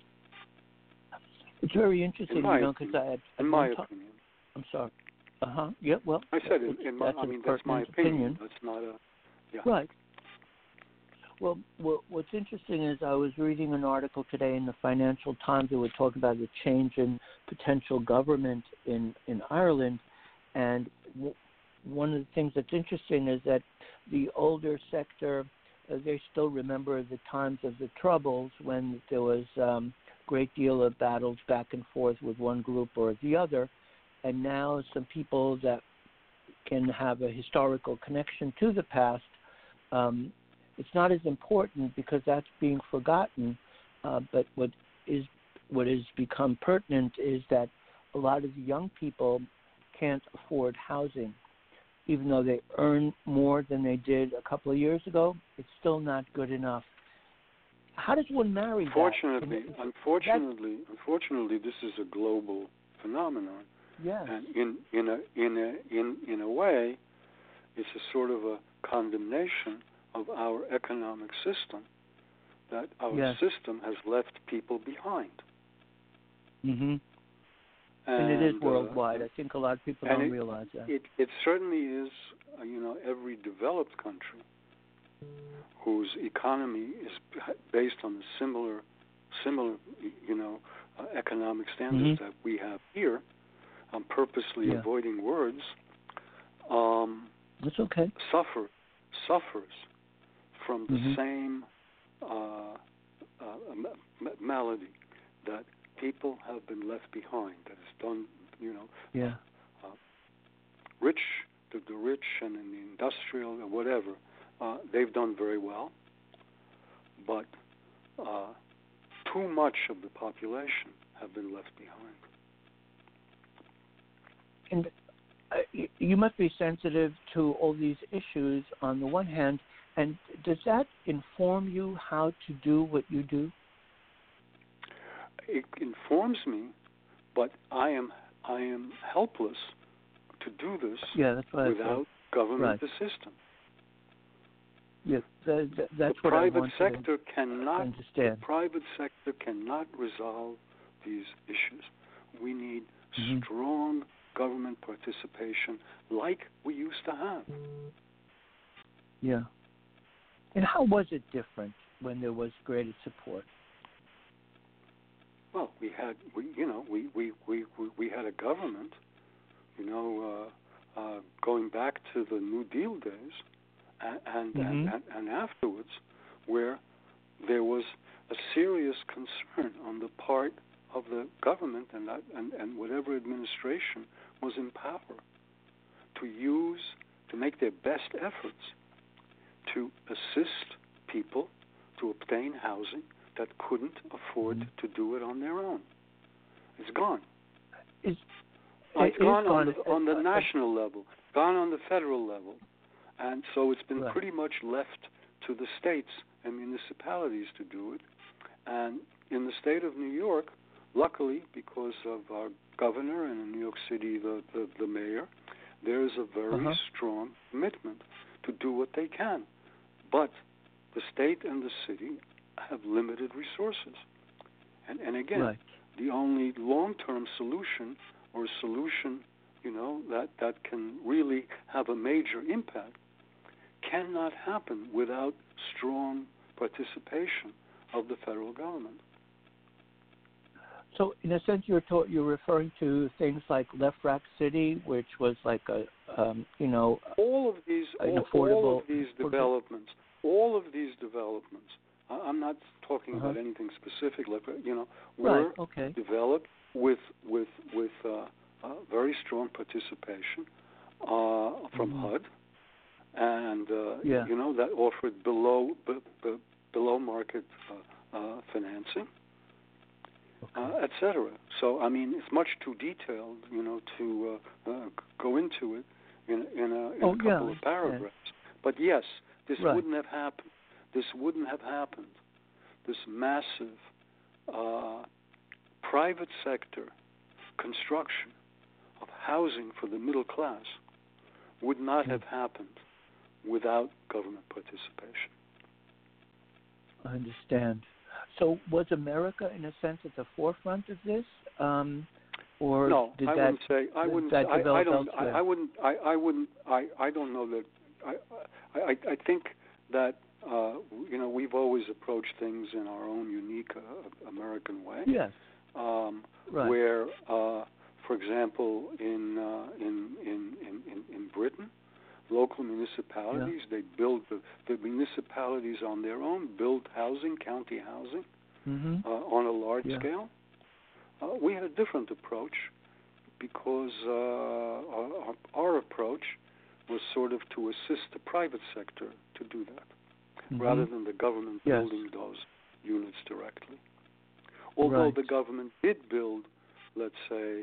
B: It's very interesting, because
D: in my opinion.
B: I'm sorry. Yeah. Well,
D: I said that's my opinion. That's not a. Yeah.
B: Right. Well, what's interesting is I was reading an article today in the Financial Times that would talk about the change in potential government in Ireland, and one of the things that's interesting is that the older sector, they still remember the times of the Troubles when there was a great deal of battles back and forth with one group or the other, and now some people that can have a historical connection to the past, it's not as important because that's being forgotten, but what has become pertinent is that a lot of the young people can't afford housing. Even though they earn more than they did a couple of years ago, it's still not good enough. How does one marry that?
D: Unfortunately, this is a global phenomenon.
B: Yes.
D: And in a way, it's a sort of a condemnation of our economic system, that our system has left people behind.
B: Mm-hmm. And it is worldwide. I think a lot of people don't realize that.
D: It certainly is, every developed country whose economy is based on the similar economic standards that we have here. I'm purposely avoiding words.
B: That's okay.
D: Suffers from the same malady that people have been left behind. That is done, rich, the rich and in the industrial or whatever, they've done very well, but too much of the population have been left behind.
B: And you must be sensitive to all these issues on the one hand, and does that inform you how to do what you do?
D: It informs me, but I am helpless to do this without government assistance.
B: Yes, that's
D: the
B: what I want
D: sector cannot
B: understand.
D: The private sector cannot resolve these issues. We need strong government participation like we used to have.
B: Yeah. And how was it different when there was greater support?
D: Well, we had a government, going back to the New Deal days, and afterwards, where there was a serious concern on the part of the government and whatever administration was in power to make their best efforts to assist people to obtain housing that couldn't afford to do it on their own. It's gone. It's gone on the national level, gone on the federal level. And so it's been pretty much left to the states and municipalities to do it. And in the state of New York, luckily, because of our governor and in New York City, the mayor, there is a very strong commitment to do what they can. But the state and the city have limited resources. And again, the only long-term solution or solution, that can really have a major impact cannot happen without strong participation of the federal government.
B: So, in a sense, you're referring to things like Lefrak City, which was like
D: all of these developments. I'm not talking about anything specific, were developed with very strong participation from HUD. And that offered below market financing, etc. So I mean, it's much too detailed, to go into it in a couple of paragraphs. But yes, this wouldn't have happened. This wouldn't have happened. This massive private sector construction of housing for the middle class would not have happened without government participation.
B: I understand. So was America, in a sense, at the forefront of this, or
D: no?
B: Did
D: I
B: that,
D: wouldn't say. I wouldn't.
B: That develop
D: I wouldn't. I don't know that. I think that we've always approached things in our own unique American way.
B: Yes.
D: Where, for example, in Britain, local municipalities, they build the municipalities on their own, build housing, county housing, on a large scale. We had a different approach because our approach was sort of to assist the private sector to do that, rather than the government building those units directly. Although the government did build, let's say,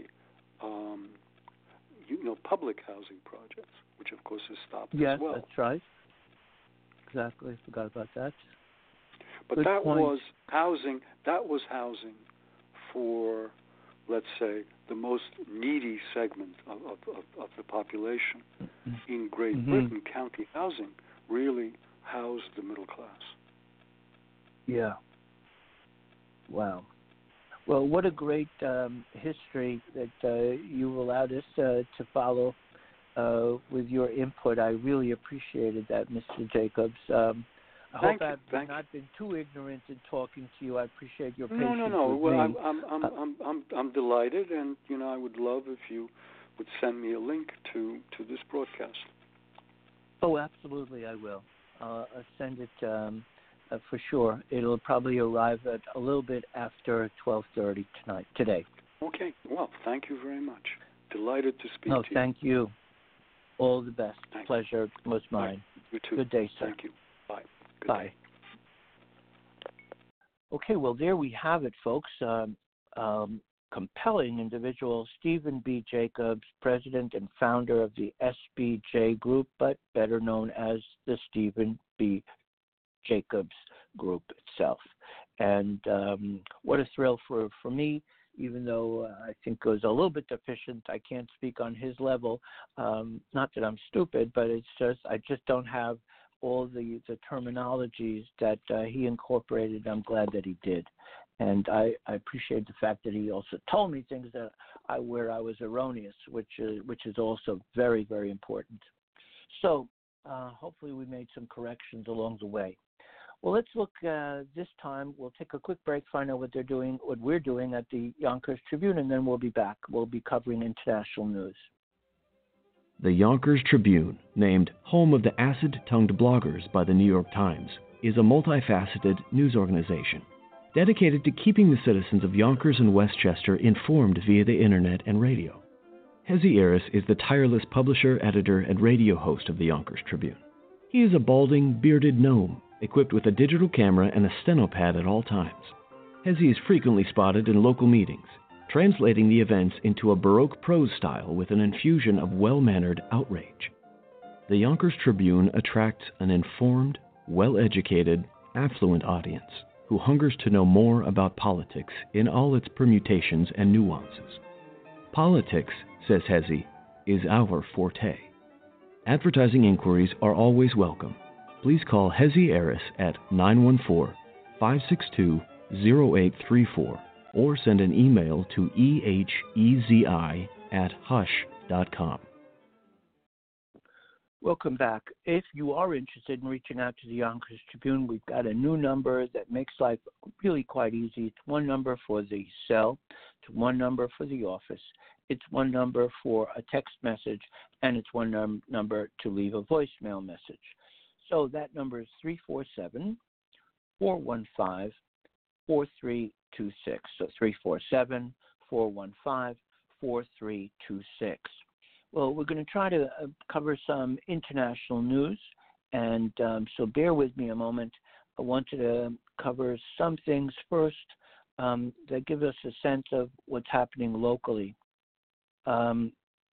D: public housing projects, which of course is stopped as well.
B: Yes, that's right. Exactly, forgot about that.
D: But
B: Good
D: that
B: point.
D: was housing. That was housing for, let's say, the most needy segment of the population. In Great Britain, county housing really housed the middle class.
B: Yeah. Wow. Well, what a great history that you allowed us to follow with your input. I really appreciated that, Mr. Jacobs. I hope I've not been too ignorant in talking to you. I appreciate your patience.
D: No.
B: With
D: well,
B: me.
D: I'm delighted, and I would love if you would send me a link to this broadcast.
B: Oh, absolutely, I will. I'll send it for sure. It'll probably arrive at a little bit after 12:30 today.
D: Okay. Well, thank you very much. Delighted to speak
B: to you.
D: Thank
B: you. All the best.
D: Thank
B: Pleasure was mine.
D: You too.
B: Good day, sir.
D: Thank you. Bye. Good
B: Bye.
D: day.
B: Okay, well, there we have it, folks. compelling individual, Stephen B. Jacobs, president and founder of the SBJ Group, but better known as the Stephen B. Jacobs Group itself. And what a thrill for me, even though I think it was a little bit deficient. I can't speak on his level. Not that I'm stupid, but it's just I just don't have all the terminologies that he incorporated. I'm glad that he did. And I appreciate the fact that he also told me things that where I was erroneous, which is also very, very important. So hopefully we made some corrections along the way. Well, let's look this time. We'll take a quick break, find out what we're doing at the Yonkers Tribune, and then we'll be back. We'll be covering international news.
A: The Yonkers Tribune, named home of the acid-tongued bloggers by the New York Times, is a multifaceted news organization dedicated to keeping the citizens of Yonkers and Westchester informed via the internet and radio. Hezi Eris is the tireless publisher, editor, and radio host of the Yonkers Tribune. He is a balding, bearded gnome, equipped with a digital camera and a stenopad at all times. Hezi is frequently spotted in local meetings, translating the events into a Baroque prose style with an infusion of well-mannered outrage. The Yonkers Tribune attracts an informed, well-educated, affluent audience who hungers to know more about politics in all its permutations and nuances. Politics, says Hezi, is our forte. Advertising inquiries are always welcome. Please call Hezi Eris at 914-562-0834 or send an email to ehezi@hush.com.
B: Welcome back. If you are interested in reaching out to the Yonkers Tribune, we've got a new number that makes life really quite easy. It's one number for the cell, it's one number for the office, it's one number for a text message, and it's one number to leave a voicemail message. So that number is 347-415-4326. So 347-415-4326. Well, we're going to try to cover some international news, and so bear with me a moment. I wanted to cover some things first that give us a sense of what's happening locally. And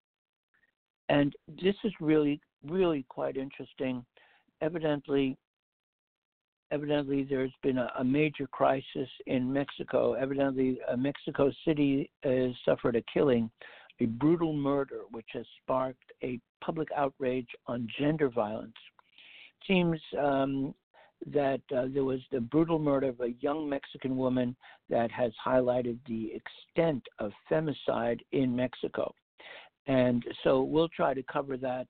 B: this is really, really quite interesting. Evidently there's been a major crisis in Mexico. Evidently, Mexico City has suffered a killing, a brutal murder, which has sparked a public outrage on gender violence. It seems that there was the brutal murder of a young Mexican woman that has highlighted the extent of femicide in Mexico. And so we'll try to cover that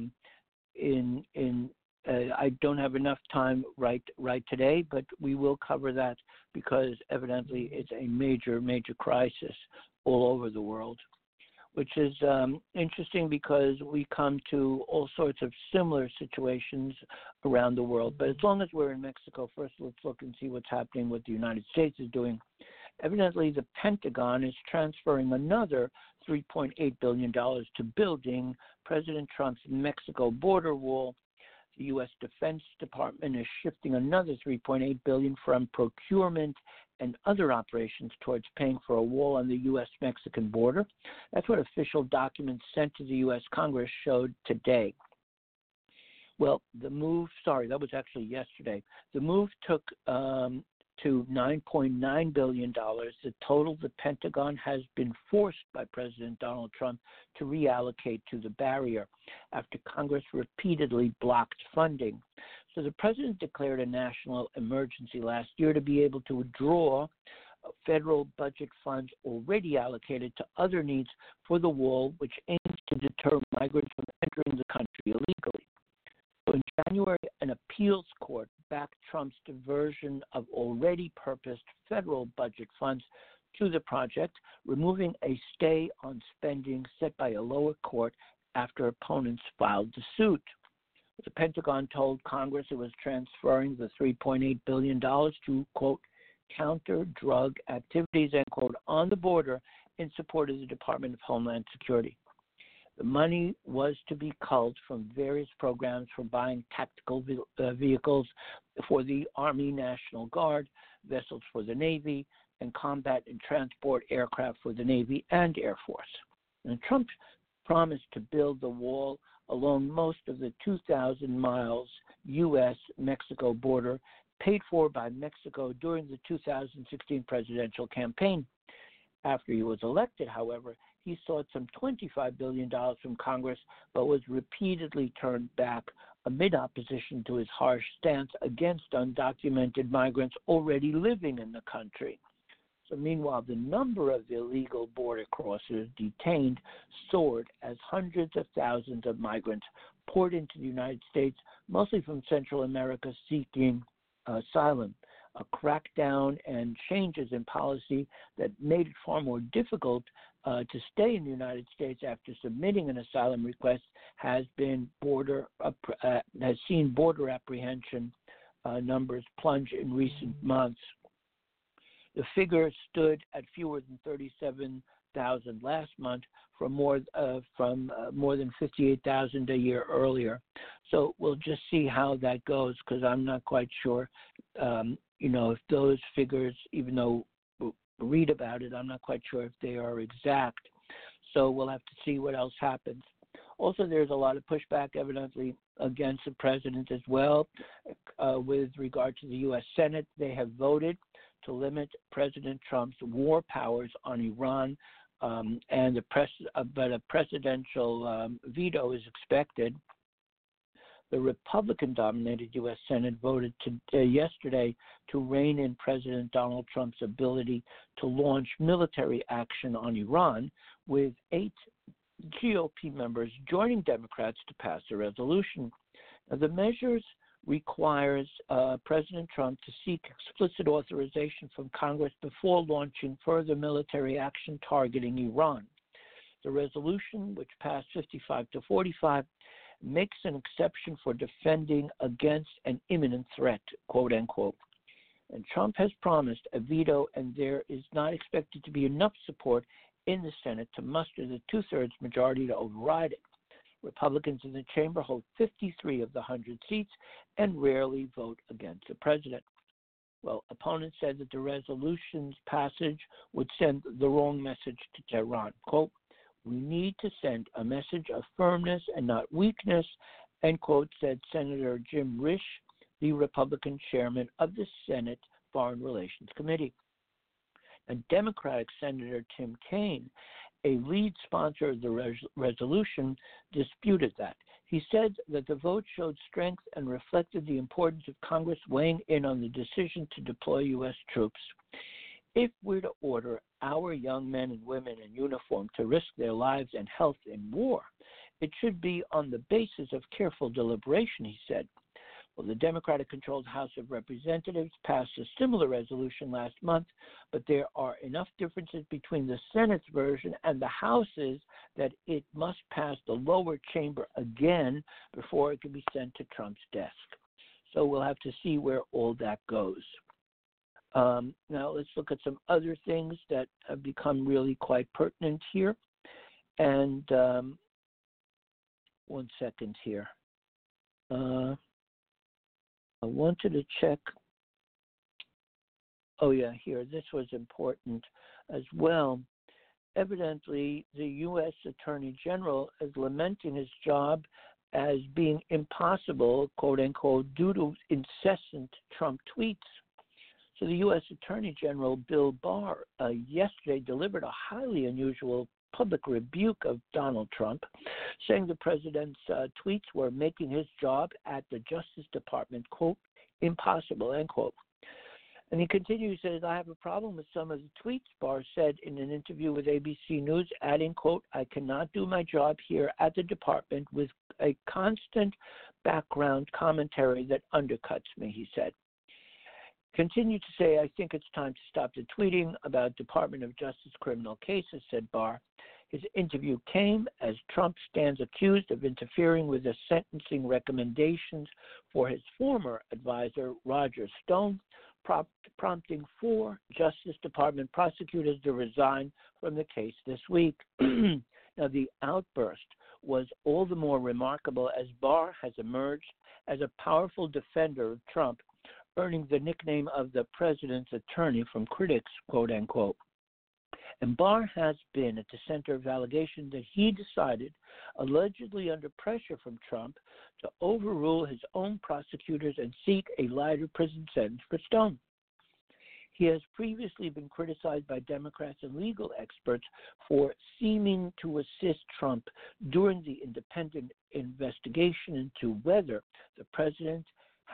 B: I don't have enough time right today, but we will cover that because evidently it's a major, major crisis all over the world, which is interesting because we come to all sorts of similar situations around the world. But as long as we're in Mexico, first let's look and see what's happening, what the United States is doing. Evidently, the Pentagon is transferring another $3.8 billion to building President Trump's Mexico border wall. The U.S. Defense Department is shifting another $3.8 billion from procurement and other operations towards paying for a wall on the U.S.-Mexican border. That's what official documents sent to the U.S. Congress showed today. Well, that was actually yesterday. The move took to $9.9 billion, the total the Pentagon has been forced by President Donald Trump to reallocate to the barrier after Congress repeatedly blocked funding. So the president declared a national emergency last year to be able to withdraw federal budget funds already allocated to other needs for the wall, which aims to deter migrants from entering the country illegally. So in January, an appeals court backed Trump's diversion of already purposed federal budget funds to the project, removing a stay on spending set by a lower court after opponents filed the suit. The Pentagon told Congress it was transferring the $3.8 billion to, quote, counter drug activities, end quote, on the border in support of the Department of Homeland Security. The money was to be culled from various programs for buying tactical vehicles for the Army National Guard, vessels for the Navy, and combat and transport aircraft for the Navy and Air Force. And Trump promised to build the wall along most of the 2,000 miles U.S.-Mexico border paid for by Mexico during the 2016 presidential campaign. After he was elected, however, he sought some $25 billion from Congress, but was repeatedly turned back amid opposition to his harsh stance against undocumented migrants already living in the country. So meanwhile, the number of illegal border crossers detained soared as hundreds of thousands of migrants poured into the United States, mostly from Central America seeking asylum. A crackdown and changes in policy that made it far more difficult to stay in the United States after submitting an asylum request has seen border apprehension numbers plunge in recent months. The figure stood at fewer than 37,000 last month, from more than 58,000 a year earlier. So we'll just see how that goes, because I'm not quite sure. If those figures, even though we'll read about it, I'm not quite sure if they are exact. So we'll have to see what else happens. Also, there's a lot of pushback, evidently, against the president as well. With regard to the U.S. Senate, they have voted to limit President Trump's war powers on Iran, but a presidential veto is expected. The Republican-dominated U.S. Senate voted yesterday to rein in President Donald Trump's ability to launch military action on Iran, with 8 GOP members joining Democrats to pass a resolution. Now, the measures requires President Trump to seek explicit authorization from Congress before launching further military action targeting Iran. The resolution, which passed 55-45, makes an exception for defending against an imminent threat, quote unquote. And Trump has promised a veto, and there is not expected to be enough support in the Senate to muster the 2/3 majority to override it. Republicans in the chamber hold 53 of the 100 seats and rarely vote against the president. Well, opponents said that the resolution's passage would send the wrong message to Tehran. Quote, "We need to send a message of firmness and not weakness," end quote, said Senator Jim Risch, the Republican chairman of the Senate Foreign Relations Committee. And Democratic Senator Tim Kaine, a lead sponsor of the resolution, disputed that. He said that the vote showed strength and reflected the importance of Congress weighing in on the decision to deploy U.S. troops. If we're to order our young men and women in uniform to risk their lives and health in war, it should be on the basis of careful deliberation, he said. Well, the Democratic-controlled House of Representatives passed a similar resolution last month, but there are enough differences between the Senate's version and the House's that it must pass the lower chamber again before it can be sent to Trump's desk. So we'll have to see where all that goes. Now let's look at some other things that have become really quite pertinent here. And 1 second here. I wanted to check. Oh, yeah, here. This was important as well. Evidently, the U.S. Attorney General is lamenting his job as being impossible, quote unquote, due to incessant Trump tweets. So the U.S. Attorney General, Bill Barr, yesterday delivered a highly unusual public rebuke of Donald Trump, saying the president's tweets were making his job at the Justice Department, quote, impossible, end quote. And he continues, he says, "I have a problem with some of the tweets," Barr said in an interview with ABC News, adding, quote, "I cannot do my job here at the department with a constant background commentary that undercuts me," he said. Continued to say, "I think it's time to stop the tweeting about Department of Justice criminal cases," said Barr. His interview came as Trump stands accused of interfering with the sentencing recommendations for his former advisor, Roger Stone, prompting 4 Justice Department prosecutors to resign from the case this week. Now, the outburst was all the more remarkable as Barr has emerged as a powerful defender of Trump, earning the nickname of the president's attorney from critics, quote unquote. And Barr has been at the center of allegations that he decided, allegedly under pressure from Trump, to overrule his own prosecutors and seek a lighter prison sentence for Stone. He has previously been criticized by Democrats and legal experts for seeming to assist Trump during the independent investigation into whether the president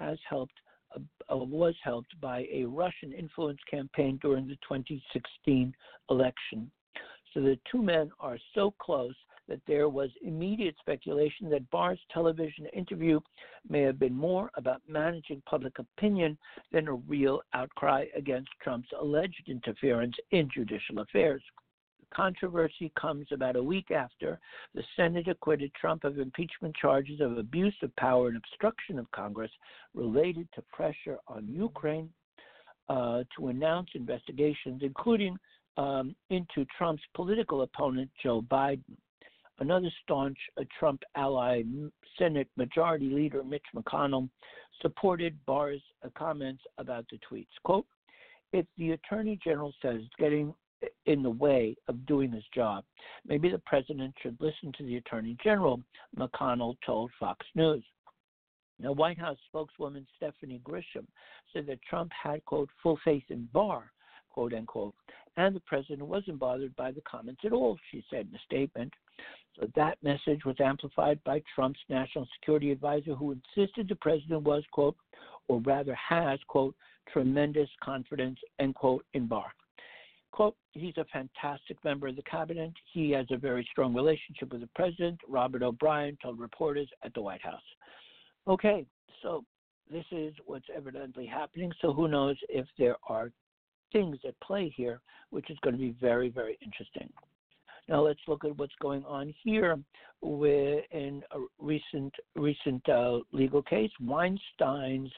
B: was helped by a Russian influence campaign during the 2016 election. So the two men are so close that there was immediate speculation that Barr's television interview may have been more about managing public opinion than a real outcry against Trump's alleged interference in judicial affairs. The controversy comes about a week after the Senate acquitted Trump of impeachment charges of abuse of power and obstruction of Congress related to pressure on Ukraine to announce investigations, including into Trump's political opponent, Joe Biden. Another staunch Trump ally, Senate Majority Leader Mitch McConnell, supported Barr's comments about the tweets. Quote, if the Attorney General says it's getting in the way of doing his job, maybe the president should listen to the Attorney General, McConnell told Fox News. Now, White House spokeswoman Stephanie Grisham said that Trump had, quote, full faith in Barr, quote unquote, and the president wasn't bothered by the comments at all, she said in a statement. So that message was amplified by Trump's national security advisor, who insisted the president was, quote, or rather has, quote, tremendous confidence, end quote, in Barr. Quote, he's a fantastic member of the cabinet. He has a very strong relationship with the president, Robert O'Brien told reporters at the White House. Okay, so this is what's evidently happening. So who knows if there are things at play here, which is going to be very, very interesting. Now let's look at what's going on here in a recent legal case. Weinstein's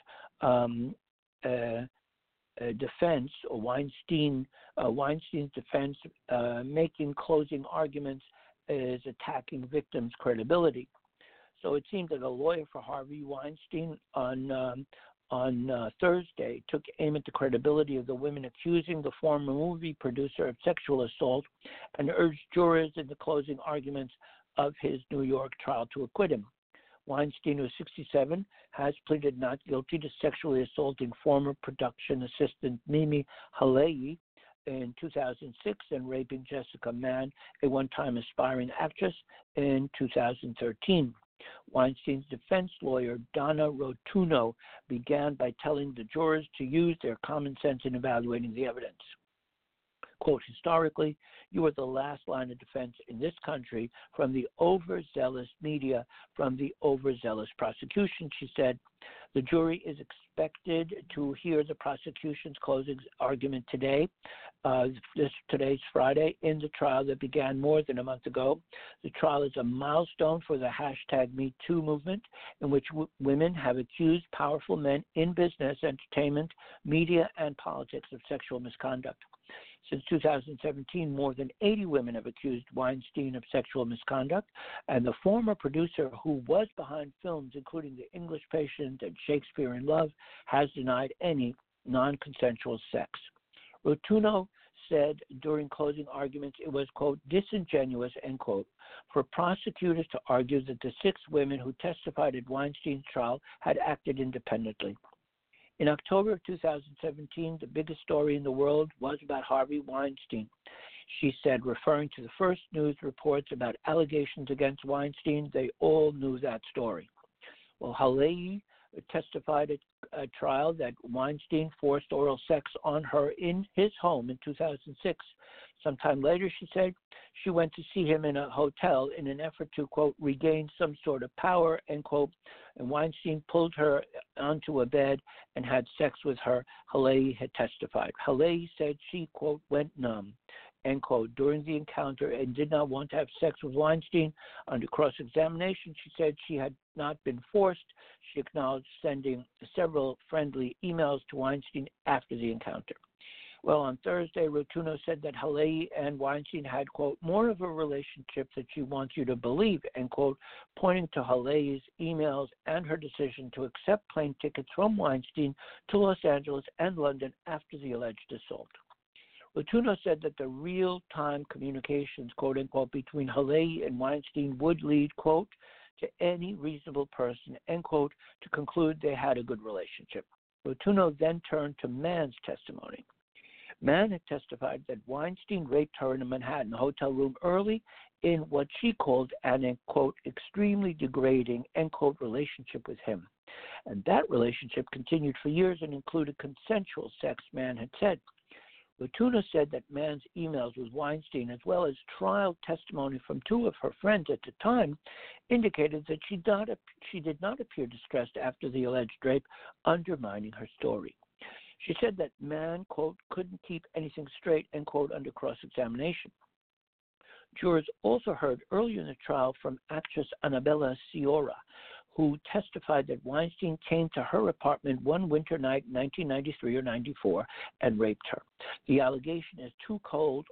B: defense, or Weinstein's defense, making closing arguments, is attacking victims' credibility. So it seems that a lawyer for Harvey Weinstein on Thursday took aim at the credibility of the women accusing the former movie producer of sexual assault and urged jurors in the closing arguments of his New York trial to acquit him. Weinstein, who is 67, has pleaded not guilty to sexually assaulting former production assistant Mimi Haleyi in 2006 and raping Jessica Mann, a one-time aspiring actress, in 2013. Weinstein's defense lawyer, Donna Rotuno, began by telling the jurors to use their common sense in evaluating the evidence. Quote, historically, you are the last line of defense in this country from the overzealous media, from the overzealous prosecution, she said. The jury is expected to hear the prosecution's closing argument today. Today's Friday, in the trial that began more than a month ago. The trial is a milestone for the #MeToo movement, in which women have accused powerful men in business, entertainment, media, and politics of sexual misconduct. Since 2017, more than 80 women have accused Weinstein of sexual misconduct, and the former producer who was behind films including The English Patient and Shakespeare in Love has denied any non-consensual sex. Rotuno said during closing arguments it was, quote, disingenuous, end quote, for prosecutors to argue that the 6 women who testified at Weinstein's trial had acted independently. In October of 2017, the biggest story in the world was about Harvey Weinstein. She said, referring to the first news reports about allegations against Weinstein, they all knew that story. Well, Haleyi testified at a trial that Weinstein forced oral sex on her in his home in 2006. Sometime later, she said, she went to see him in a hotel in an effort to, quote, regain some sort of power, end quote, and Weinstein pulled her onto a bed and had sex with her, Haleyi had testified. Haleyi said she, quote, went numb, end quote, during the encounter and did not want to have sex with Weinstein. Under cross-examination, she said she had not been forced. She acknowledged sending several friendly emails to Weinstein after the encounter. Well, on Thursday, Rotuno said that Haleyi and Weinstein had, quote, more of a relationship that she wants you to believe, end quote, pointing to Haleyi's emails and her decision to accept plane tickets from Weinstein to Los Angeles and London after the alleged assault. Rotuno said that the real-time communications, quote, unquote, between Haleyi and Weinstein would lead, quote, to any reasonable person, end quote, to conclude they had a good relationship. Rotuno then turned to Mann's testimony. Mann had testified that Weinstein raped her in a Manhattan hotel room early in what she called an, quote, extremely degrading, end quote, relationship with him. And that relationship continued for years and included consensual sex, Mann had said. Rotuno said that Mann's emails with Weinstein, as well as trial testimony from two of her friends at the time, indicated that she did not appear distressed after the alleged rape, undermining her story. She said that Mann, quote, couldn't keep anything straight, end quote, under cross-examination. Jurors also heard earlier in the trial from actress Annabella Sciorra, who testified that Weinstein came to her apartment one winter night in 1993 or 94 and raped her. The allegation is too old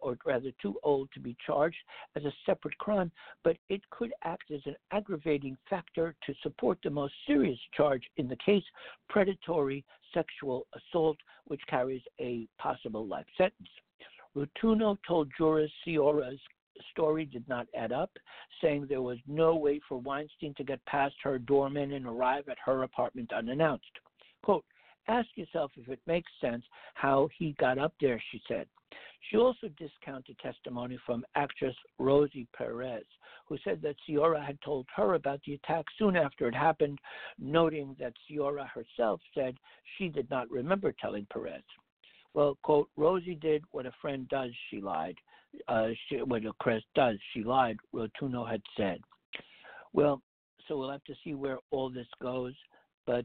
B: to be charged as a separate crime, but it could act as an aggravating factor to support the most serious charge in the case, predatory sexual assault, which carries a possible life sentence. Rotuno told jurors Sciorra's story did not add up, saying there was no way for Weinstein to get past her doorman and arrive at her apartment unannounced. Quote, ask yourself if it makes sense how he got up there, she said. She also discounted testimony from actress Rosie Perez, who said that Sciorra had told her about the attack soon after it happened, noting that Sciorra herself said she did not remember telling Perez. Well, quote, Rosie did what a friend does, she lied. What a Crest does, she lied, Rotuno had said. Well, so we'll have to see where all this goes, but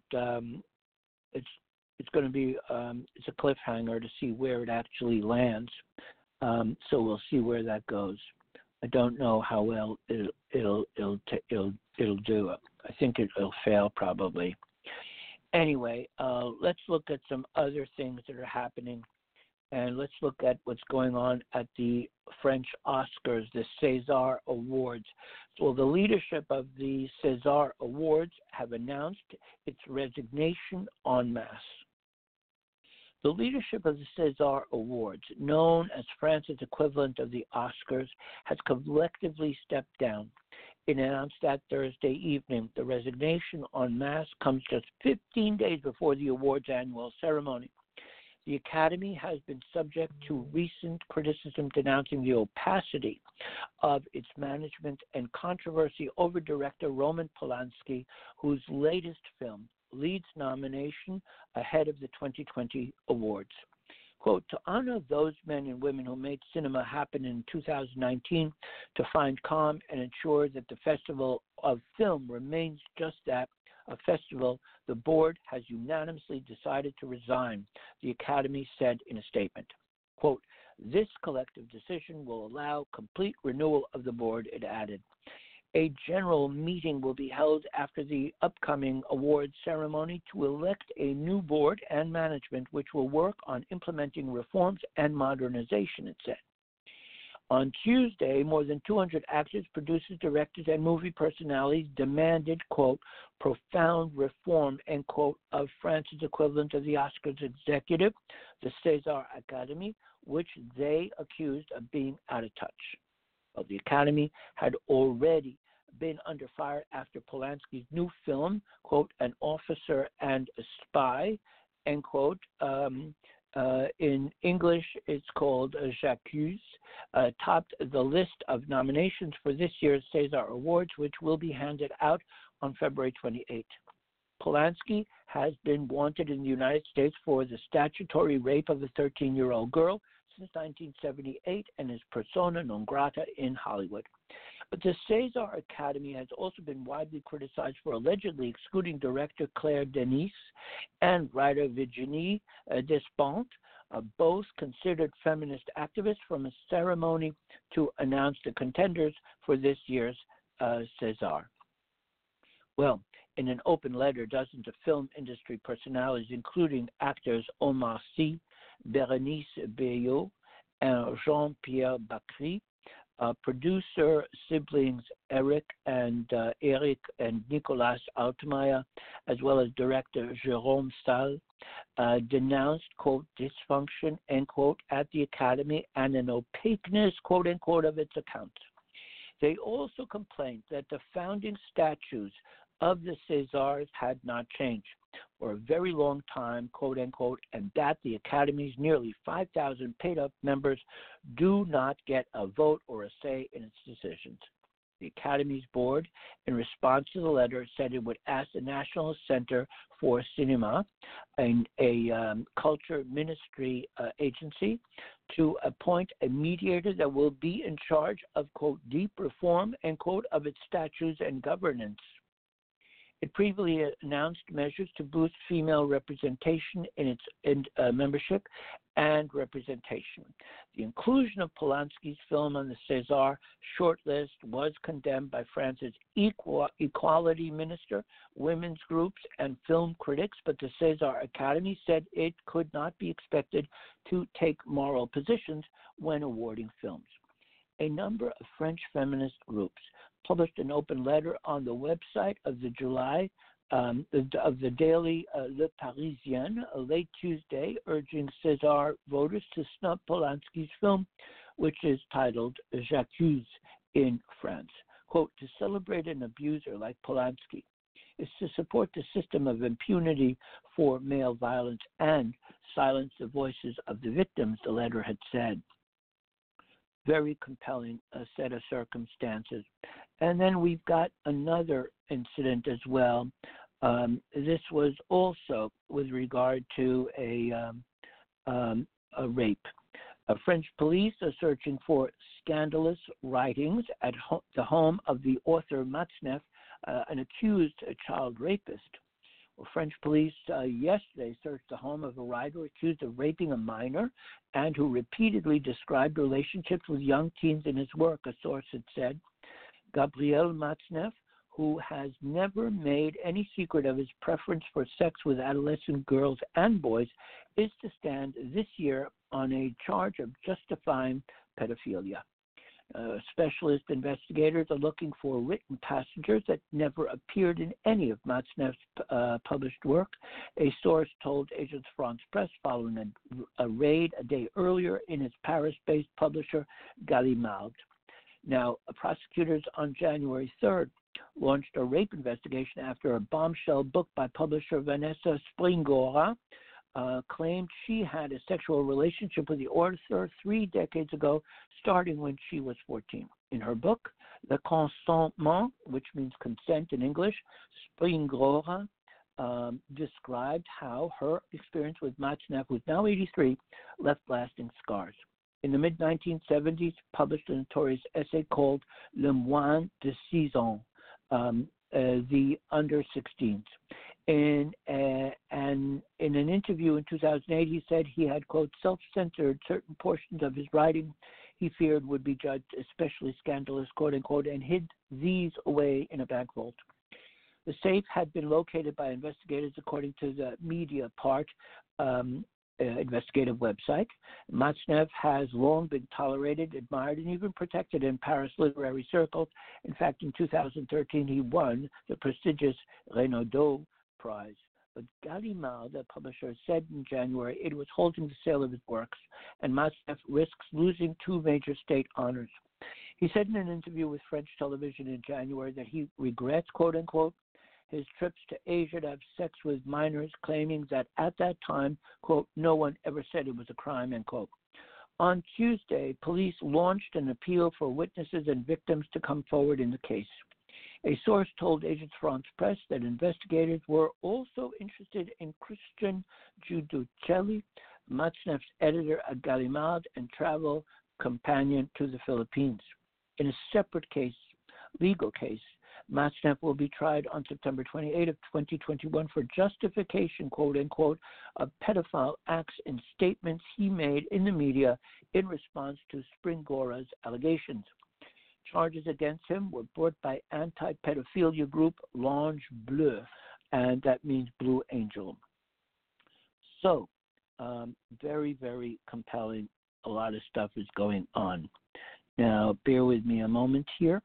B: it's going to be it's a cliffhanger to see where it actually lands. So we'll see where that goes. I don't know how well it'll do. I think it'll fail probably. Anyway, let's look at some other things that are happening. And let's look at what's going on at the French Oscars, the César Awards. Well, the leadership of the César Awards have announced its resignation en masse. The leadership of the César Awards, known as France's equivalent of the Oscars, has collectively stepped down. It announced that Thursday evening. The resignation en masse comes just 15 days before the awards' annual ceremony. The Academy has been subject to recent criticism denouncing the opacity of its management and controversy over director Roman Polanski, whose latest film leads nomination ahead of the 2020 awards. Quote, to honor those men and women who made cinema happen in 2019, to find calm and ensure that the Festival of Film remains just that, a festival, the board has unanimously decided to resign, the Academy said in a statement. Quote, this collective decision will allow complete renewal of the board, it added. A general meeting will be held after the upcoming awards ceremony to elect a new board and management which will work on implementing reforms and modernization, it said. On Tuesday, more than 200 actors, producers, directors, and movie personalities demanded, quote, profound reform, end quote, of France's equivalent of the Oscars executive, the César Academy, which they accused of being out of touch. Well, the Academy had already been under fire after Polanski's new film, quote, An Officer and a Spy, end quote, in English, it's called J'accuse, topped the list of nominations for this year's César Awards, which will be handed out on February 28. Polanski has been wanted in the United States for the statutory rape of a 13-year-old girl since 1978 and is persona non grata in Hollywood. But the César Academy has also been widely criticized for allegedly excluding director Claire Denis and writer Virginie Despentes, both considered feminist activists, from a ceremony to announce the contenders for this year's César. Well, in an open letter, dozens of film industry personalities, including actors Omar Sy, Bérénice Beyo, and Jean-Pierre Bacry. Producer siblings Eric and Nicolas Altmaier, as well as director Jérôme Salle, denounced, quote, dysfunction, end quote, at the Academy and an opaqueness, quote, unquote, of its accounts. They also complained that the founding statues of the Césars had not changed for a very long time, quote unquote, and that the Academy's nearly 5,000 paid-up members do not get a vote or a say in its decisions. The Academy's board, in response to the letter, said it would ask the National Center for Cinema, a culture ministry agency, to appoint a mediator that will be in charge of, quote, deep reform, end quote, of its statutes and governance. It previously announced measures to boost female representation in its membership and representation. The inclusion of Polanski's film on the César shortlist was condemned by France's equality minister, women's groups, and film critics, but the César Academy said it could not be expected to take moral positions when awarding films. A number of French feminist groups published an open letter on the website of the July of the daily Le Parisien late Tuesday, urging César voters to snub Polanski's film, which is titled J'accuse in France. Quote, to celebrate an abuser like Polanski is to support the system of impunity for male violence and silence the voices of the victims, the letter had said. Very compelling set of circumstances. And then we've got another incident as well. This was also with regard to a rape. French police are searching for scandalous writings at the home of the author Matzneff, an accused child rapist. Well, French police yesterday searched the home of a writer accused of raping a minor and who repeatedly described relationships with young teens in his work, a source had said. Gabriel Matzneff, who has never made any secret of his preference for sex with adolescent girls and boys, is to stand this year on a charge of justifying pedophilia. Specialist investigators are looking for written passages that never appeared in any of Matzneff's published work, a source told Agence France Presse following a raid a day earlier in its Paris-based publisher Gallimard. Now, prosecutors on January 3rd launched a rape investigation after a bombshell book by publisher Vanessa Springora claimed she had a sexual relationship with the author 3 decades ago, starting when she was 14. In her book, Le Consentement, which means consent in English, Springora described how her experience with Matzneff, who's now 83, left lasting scars. In the mid-1970s, published a notorious essay called Le Moins de 6 ans, the under 16s. In an interview in 2008, he said he had, quote, self-censored certain portions of his writing he feared would be judged especially scandalous, quote unquote, and hid these away in a bank vault. The safe had been located by investigators according to the Mediapart investigative website. Matzneff has long been tolerated, admired, and even protected in Paris literary circles. In fact, in 2013, he won the prestigious Renaudot Prize. But Gallimard, the publisher, said in January it was halting the sale of his works, and Matzneff risks losing 2 major state honors. He said in an interview with French television in January that he regrets, quote unquote, his trips to Asia to have sex with minors, claiming that at that time, quote, no one ever said it was a crime, end quote. On Tuesday, police launched an appeal for witnesses and victims to come forward in the case. A source told Agence France Presse that investigators were also interested in Christian Giudicelli, Matzneff's editor at Gallimard and travel companion to the Philippines. In a separate case, legal case, Matzneff will be tried on September 28 of 2021 for justification, quote unquote, of pedophile acts and statements he made in the media in response to Springora's allegations. Charges against him were brought by anti-pedophilia group L'Ange Bleu, and that means Blue Angel. So, Very, very compelling. A lot of stuff is going on. Now, bear with me a moment here.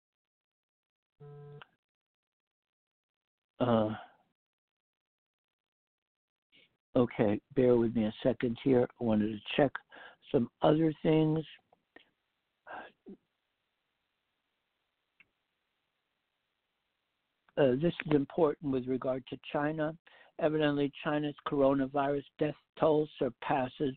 B: Okay, bear with me a second here. I wanted to check some other things. This is important with regard to China. Evidently, China's coronavirus death toll surpasses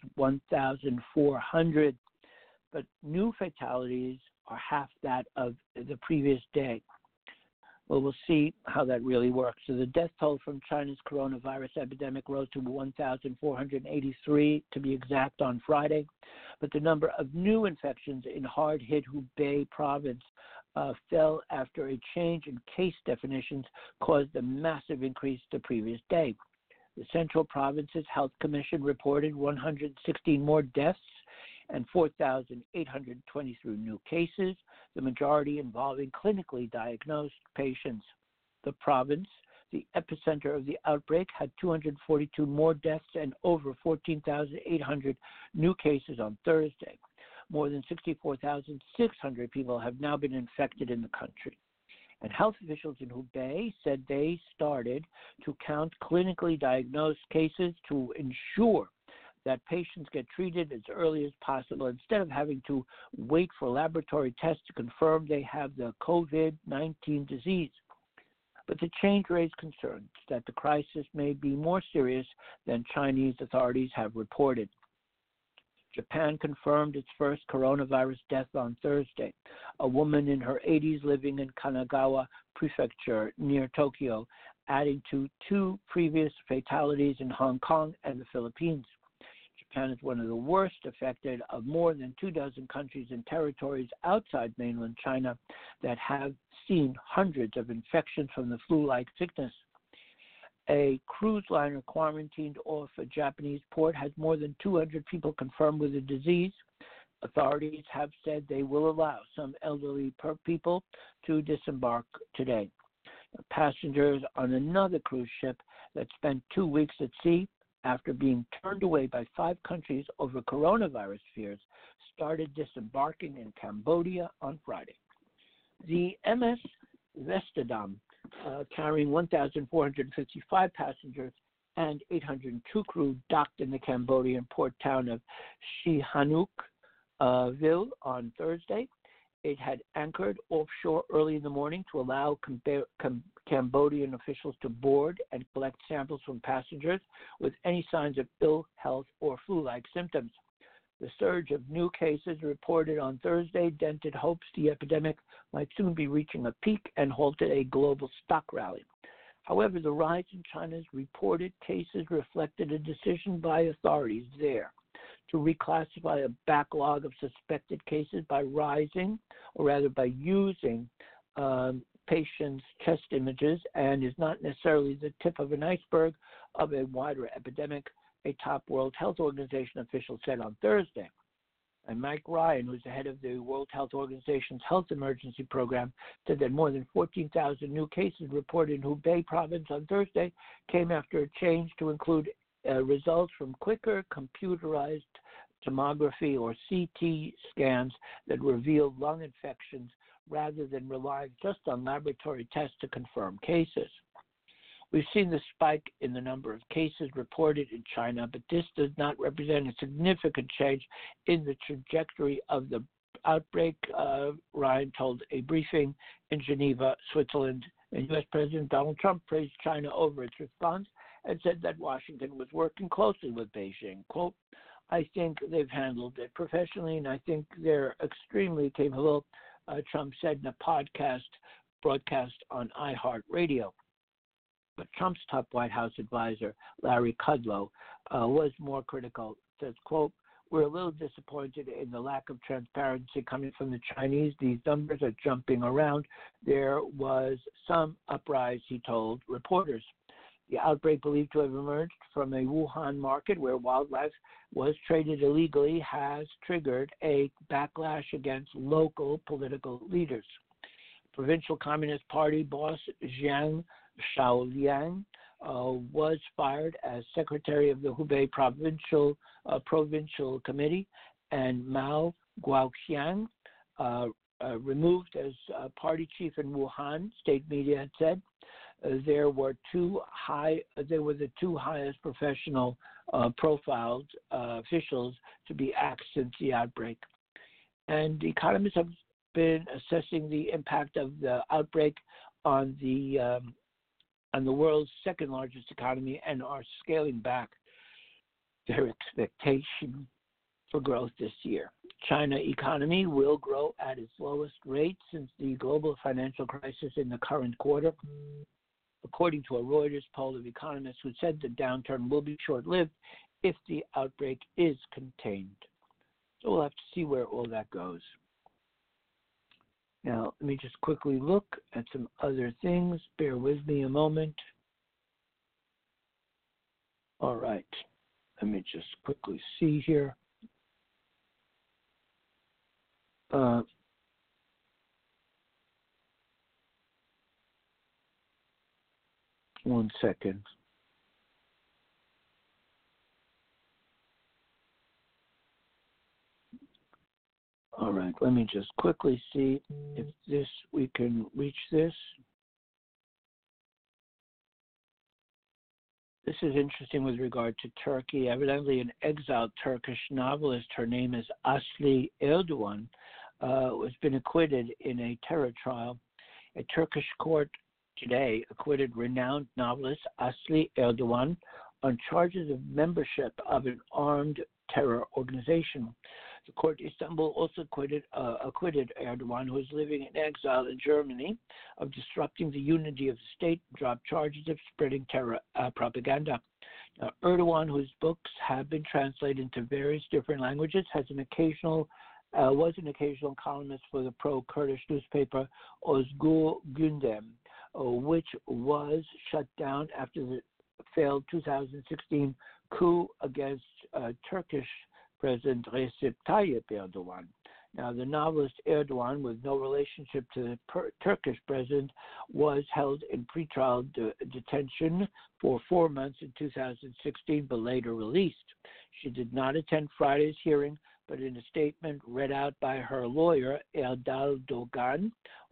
B: 1,400, but new fatalities are half that of the previous day. Well, we'll see how that really works. So the death toll from China's coronavirus epidemic rose to 1,483, to be exact, on Friday. But the number of new infections in hard-hit Hubei province fell after a change in case definitions caused a massive increase the previous day. The Central Province's Health Commission reported 116 more deaths and 4,823 new cases, the majority involving clinically diagnosed patients. The province, the epicenter of the outbreak, had 242 more deaths and over 14,800 new cases on Thursday. More than 64,600 people have now been infected in the country. And health officials in Hubei said they started to count clinically diagnosed cases to ensure that patients get treated as early as possible instead of having to wait for laboratory tests to confirm they have the COVID-19 disease. But the change raised concerns that the crisis may be more serious than Chinese authorities have reported. Japan confirmed its first coronavirus death on Thursday. A woman in her 80s living in Kanagawa Prefecture near Tokyo, adding to 2 previous fatalities in Hong Kong and the Philippines. Japan is one of the worst affected of more than 24 countries and territories outside mainland China that have seen hundreds of infections from the flu-like sickness. A cruise liner quarantined off a Japanese port has more than 200 people confirmed with the disease. Authorities have said they will allow some elderly people to disembark today. Passengers on another cruise ship that spent 2 weeks at sea after being turned away by 5 countries over coronavirus fears started disembarking in Cambodia on Friday. The MS Vestadam, carrying 1,455 passengers and 802 crew, docked in the Cambodian port town of Sihanoukville on Thursday. It had anchored offshore early in the morning to allow Cambodian officials to board and collect samples from passengers with any signs of ill health or flu-like symptoms. The surge of new cases reported on Thursday dented hopes the epidemic might soon be reaching a peak and halted a global stock rally. However, the rise in China's reported cases reflected a decision by authorities there to reclassify a backlog of suspected cases by using patients' chest images, and is not necessarily the tip of an iceberg of a wider epidemic, a top World Health Organization official said on Thursday. And Mike Ryan, who's the head of the World Health Organization's Health Emergency Program, said that more than 14,000 new cases reported in Hubei province on Thursday came after a change to include results from quicker computerized tomography or CT scans that revealed lung infections rather than relying just on laboratory tests to confirm cases. We've seen the spike in the number of cases reported in China, but this does not represent a significant change in the trajectory of the outbreak, Ryan told a briefing in Geneva, Switzerland. And U.S. President Donald Trump praised China over its response and said that Washington was working closely with Beijing. Quote, I think they've handled it professionally, and I think they're extremely capable, Trump said in a broadcast on iHeartRadio. But Trump's top White House advisor, Larry Kudlow, was more critical. Says, quote, we're a little disappointed in the lack of transparency coming from the Chinese. These numbers are jumping around. There was some uprise, he told reporters. The outbreak, believed to have emerged from a Wuhan market where wildlife was traded illegally, has triggered a backlash against local political leaders. Provincial Communist Party boss Zhang Shaoliang was fired as secretary of the Hubei Provincial Committee, and Mao Guoqiang removed as party chief in Wuhan. State media had said there were the two highest professional profiled officials to be axed since the outbreak. And economists have been assessing the impact of the outbreak on the world's second largest economy and are scaling back their expectation for growth this year. China economy will grow at its lowest rate since the global financial crisis in the current quarter, according to a Reuters poll of economists who said the downturn will be short-lived if the outbreak is contained. So we'll have to see where all that goes. Now, let me just quickly look at some other things. Bear with me a moment. All right. Let me just quickly see here. One second. All right, let me just quickly see if we can reach this. This is interesting with regard to Turkey. Evidently, an exiled Turkish novelist, her name is Asli Erdoğan, has been acquitted in a terror trial. A Turkish court today acquitted renowned novelist Asli Erdoğan on charges of membership of an armed terror organization. The court in Istanbul also acquitted Erdoğan, who is living in exile in Germany, of disrupting the unity of the state and dropped charges of spreading terror propaganda. Now, Erdoğan, whose books have been translated into various different languages, was an occasional columnist for the pro-Kurdish newspaper Özgür Gündem, which was shut down after the failed 2016 coup against Turkish President Recep Tayyip Erdoğan. Now, the novelist Erdoğan, with no relationship to the Turkish president, was held in pretrial detention for 4 months in 2016, but later released. She did not attend Friday's hearing, but in a statement read out by her lawyer, Erdal Doğan,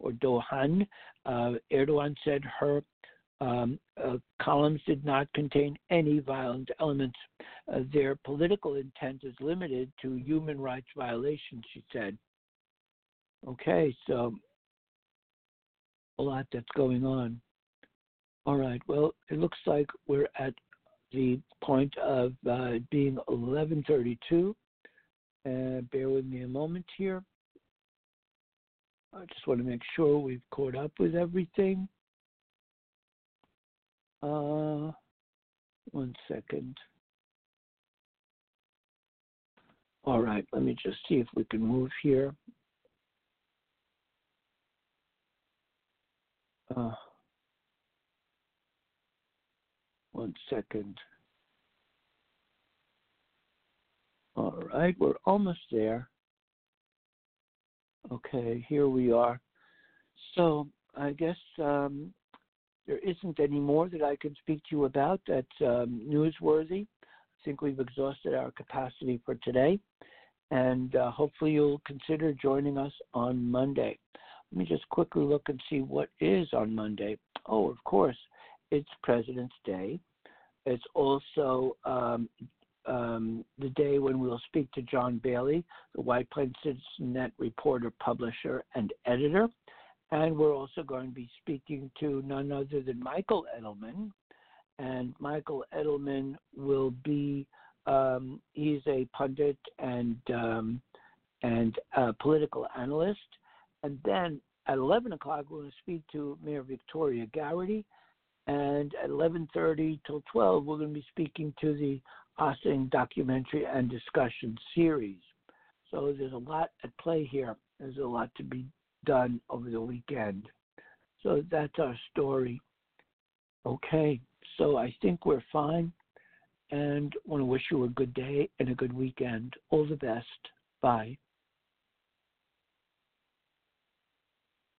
B: Erdoğan said her columns did not contain any violent elements. Their political intent is limited to human rights violations, she said. Okay, so a lot that's going on. All right, well, it looks like we're at the point of being 11:32. Bear with me a moment here. I just want to make sure we've caught up with everything. 1 second. All right, let me just see if we can move here. 1 second. All right, we're almost there. Okay, here we are. So I guess there isn't any more that I can speak to you about that's newsworthy. I think we've exhausted our capacity for today, and hopefully you'll consider joining us on Monday. Let me just quickly look and see what is on Monday. Oh, of course, it's President's Day. It's also the day when we'll speak to John Bailey, the White Plains Citizen-Net reporter, publisher, and editor. And we're also going to be speaking to none other than Michael Edelman. And Michael Edelman will be, he's a pundit and a political analyst. And then at 11 o'clock, we're going to speak to Mayor Victoria Garrity. And at 11:30 till 12, we're going to be speaking to the Ossining documentary and discussion series. So there's a lot at play here. There's a lot to be done over the weekend. So that's our story. Okay, so I think we're fine, and want to wish you a good day and a good weekend. All the best. Bye.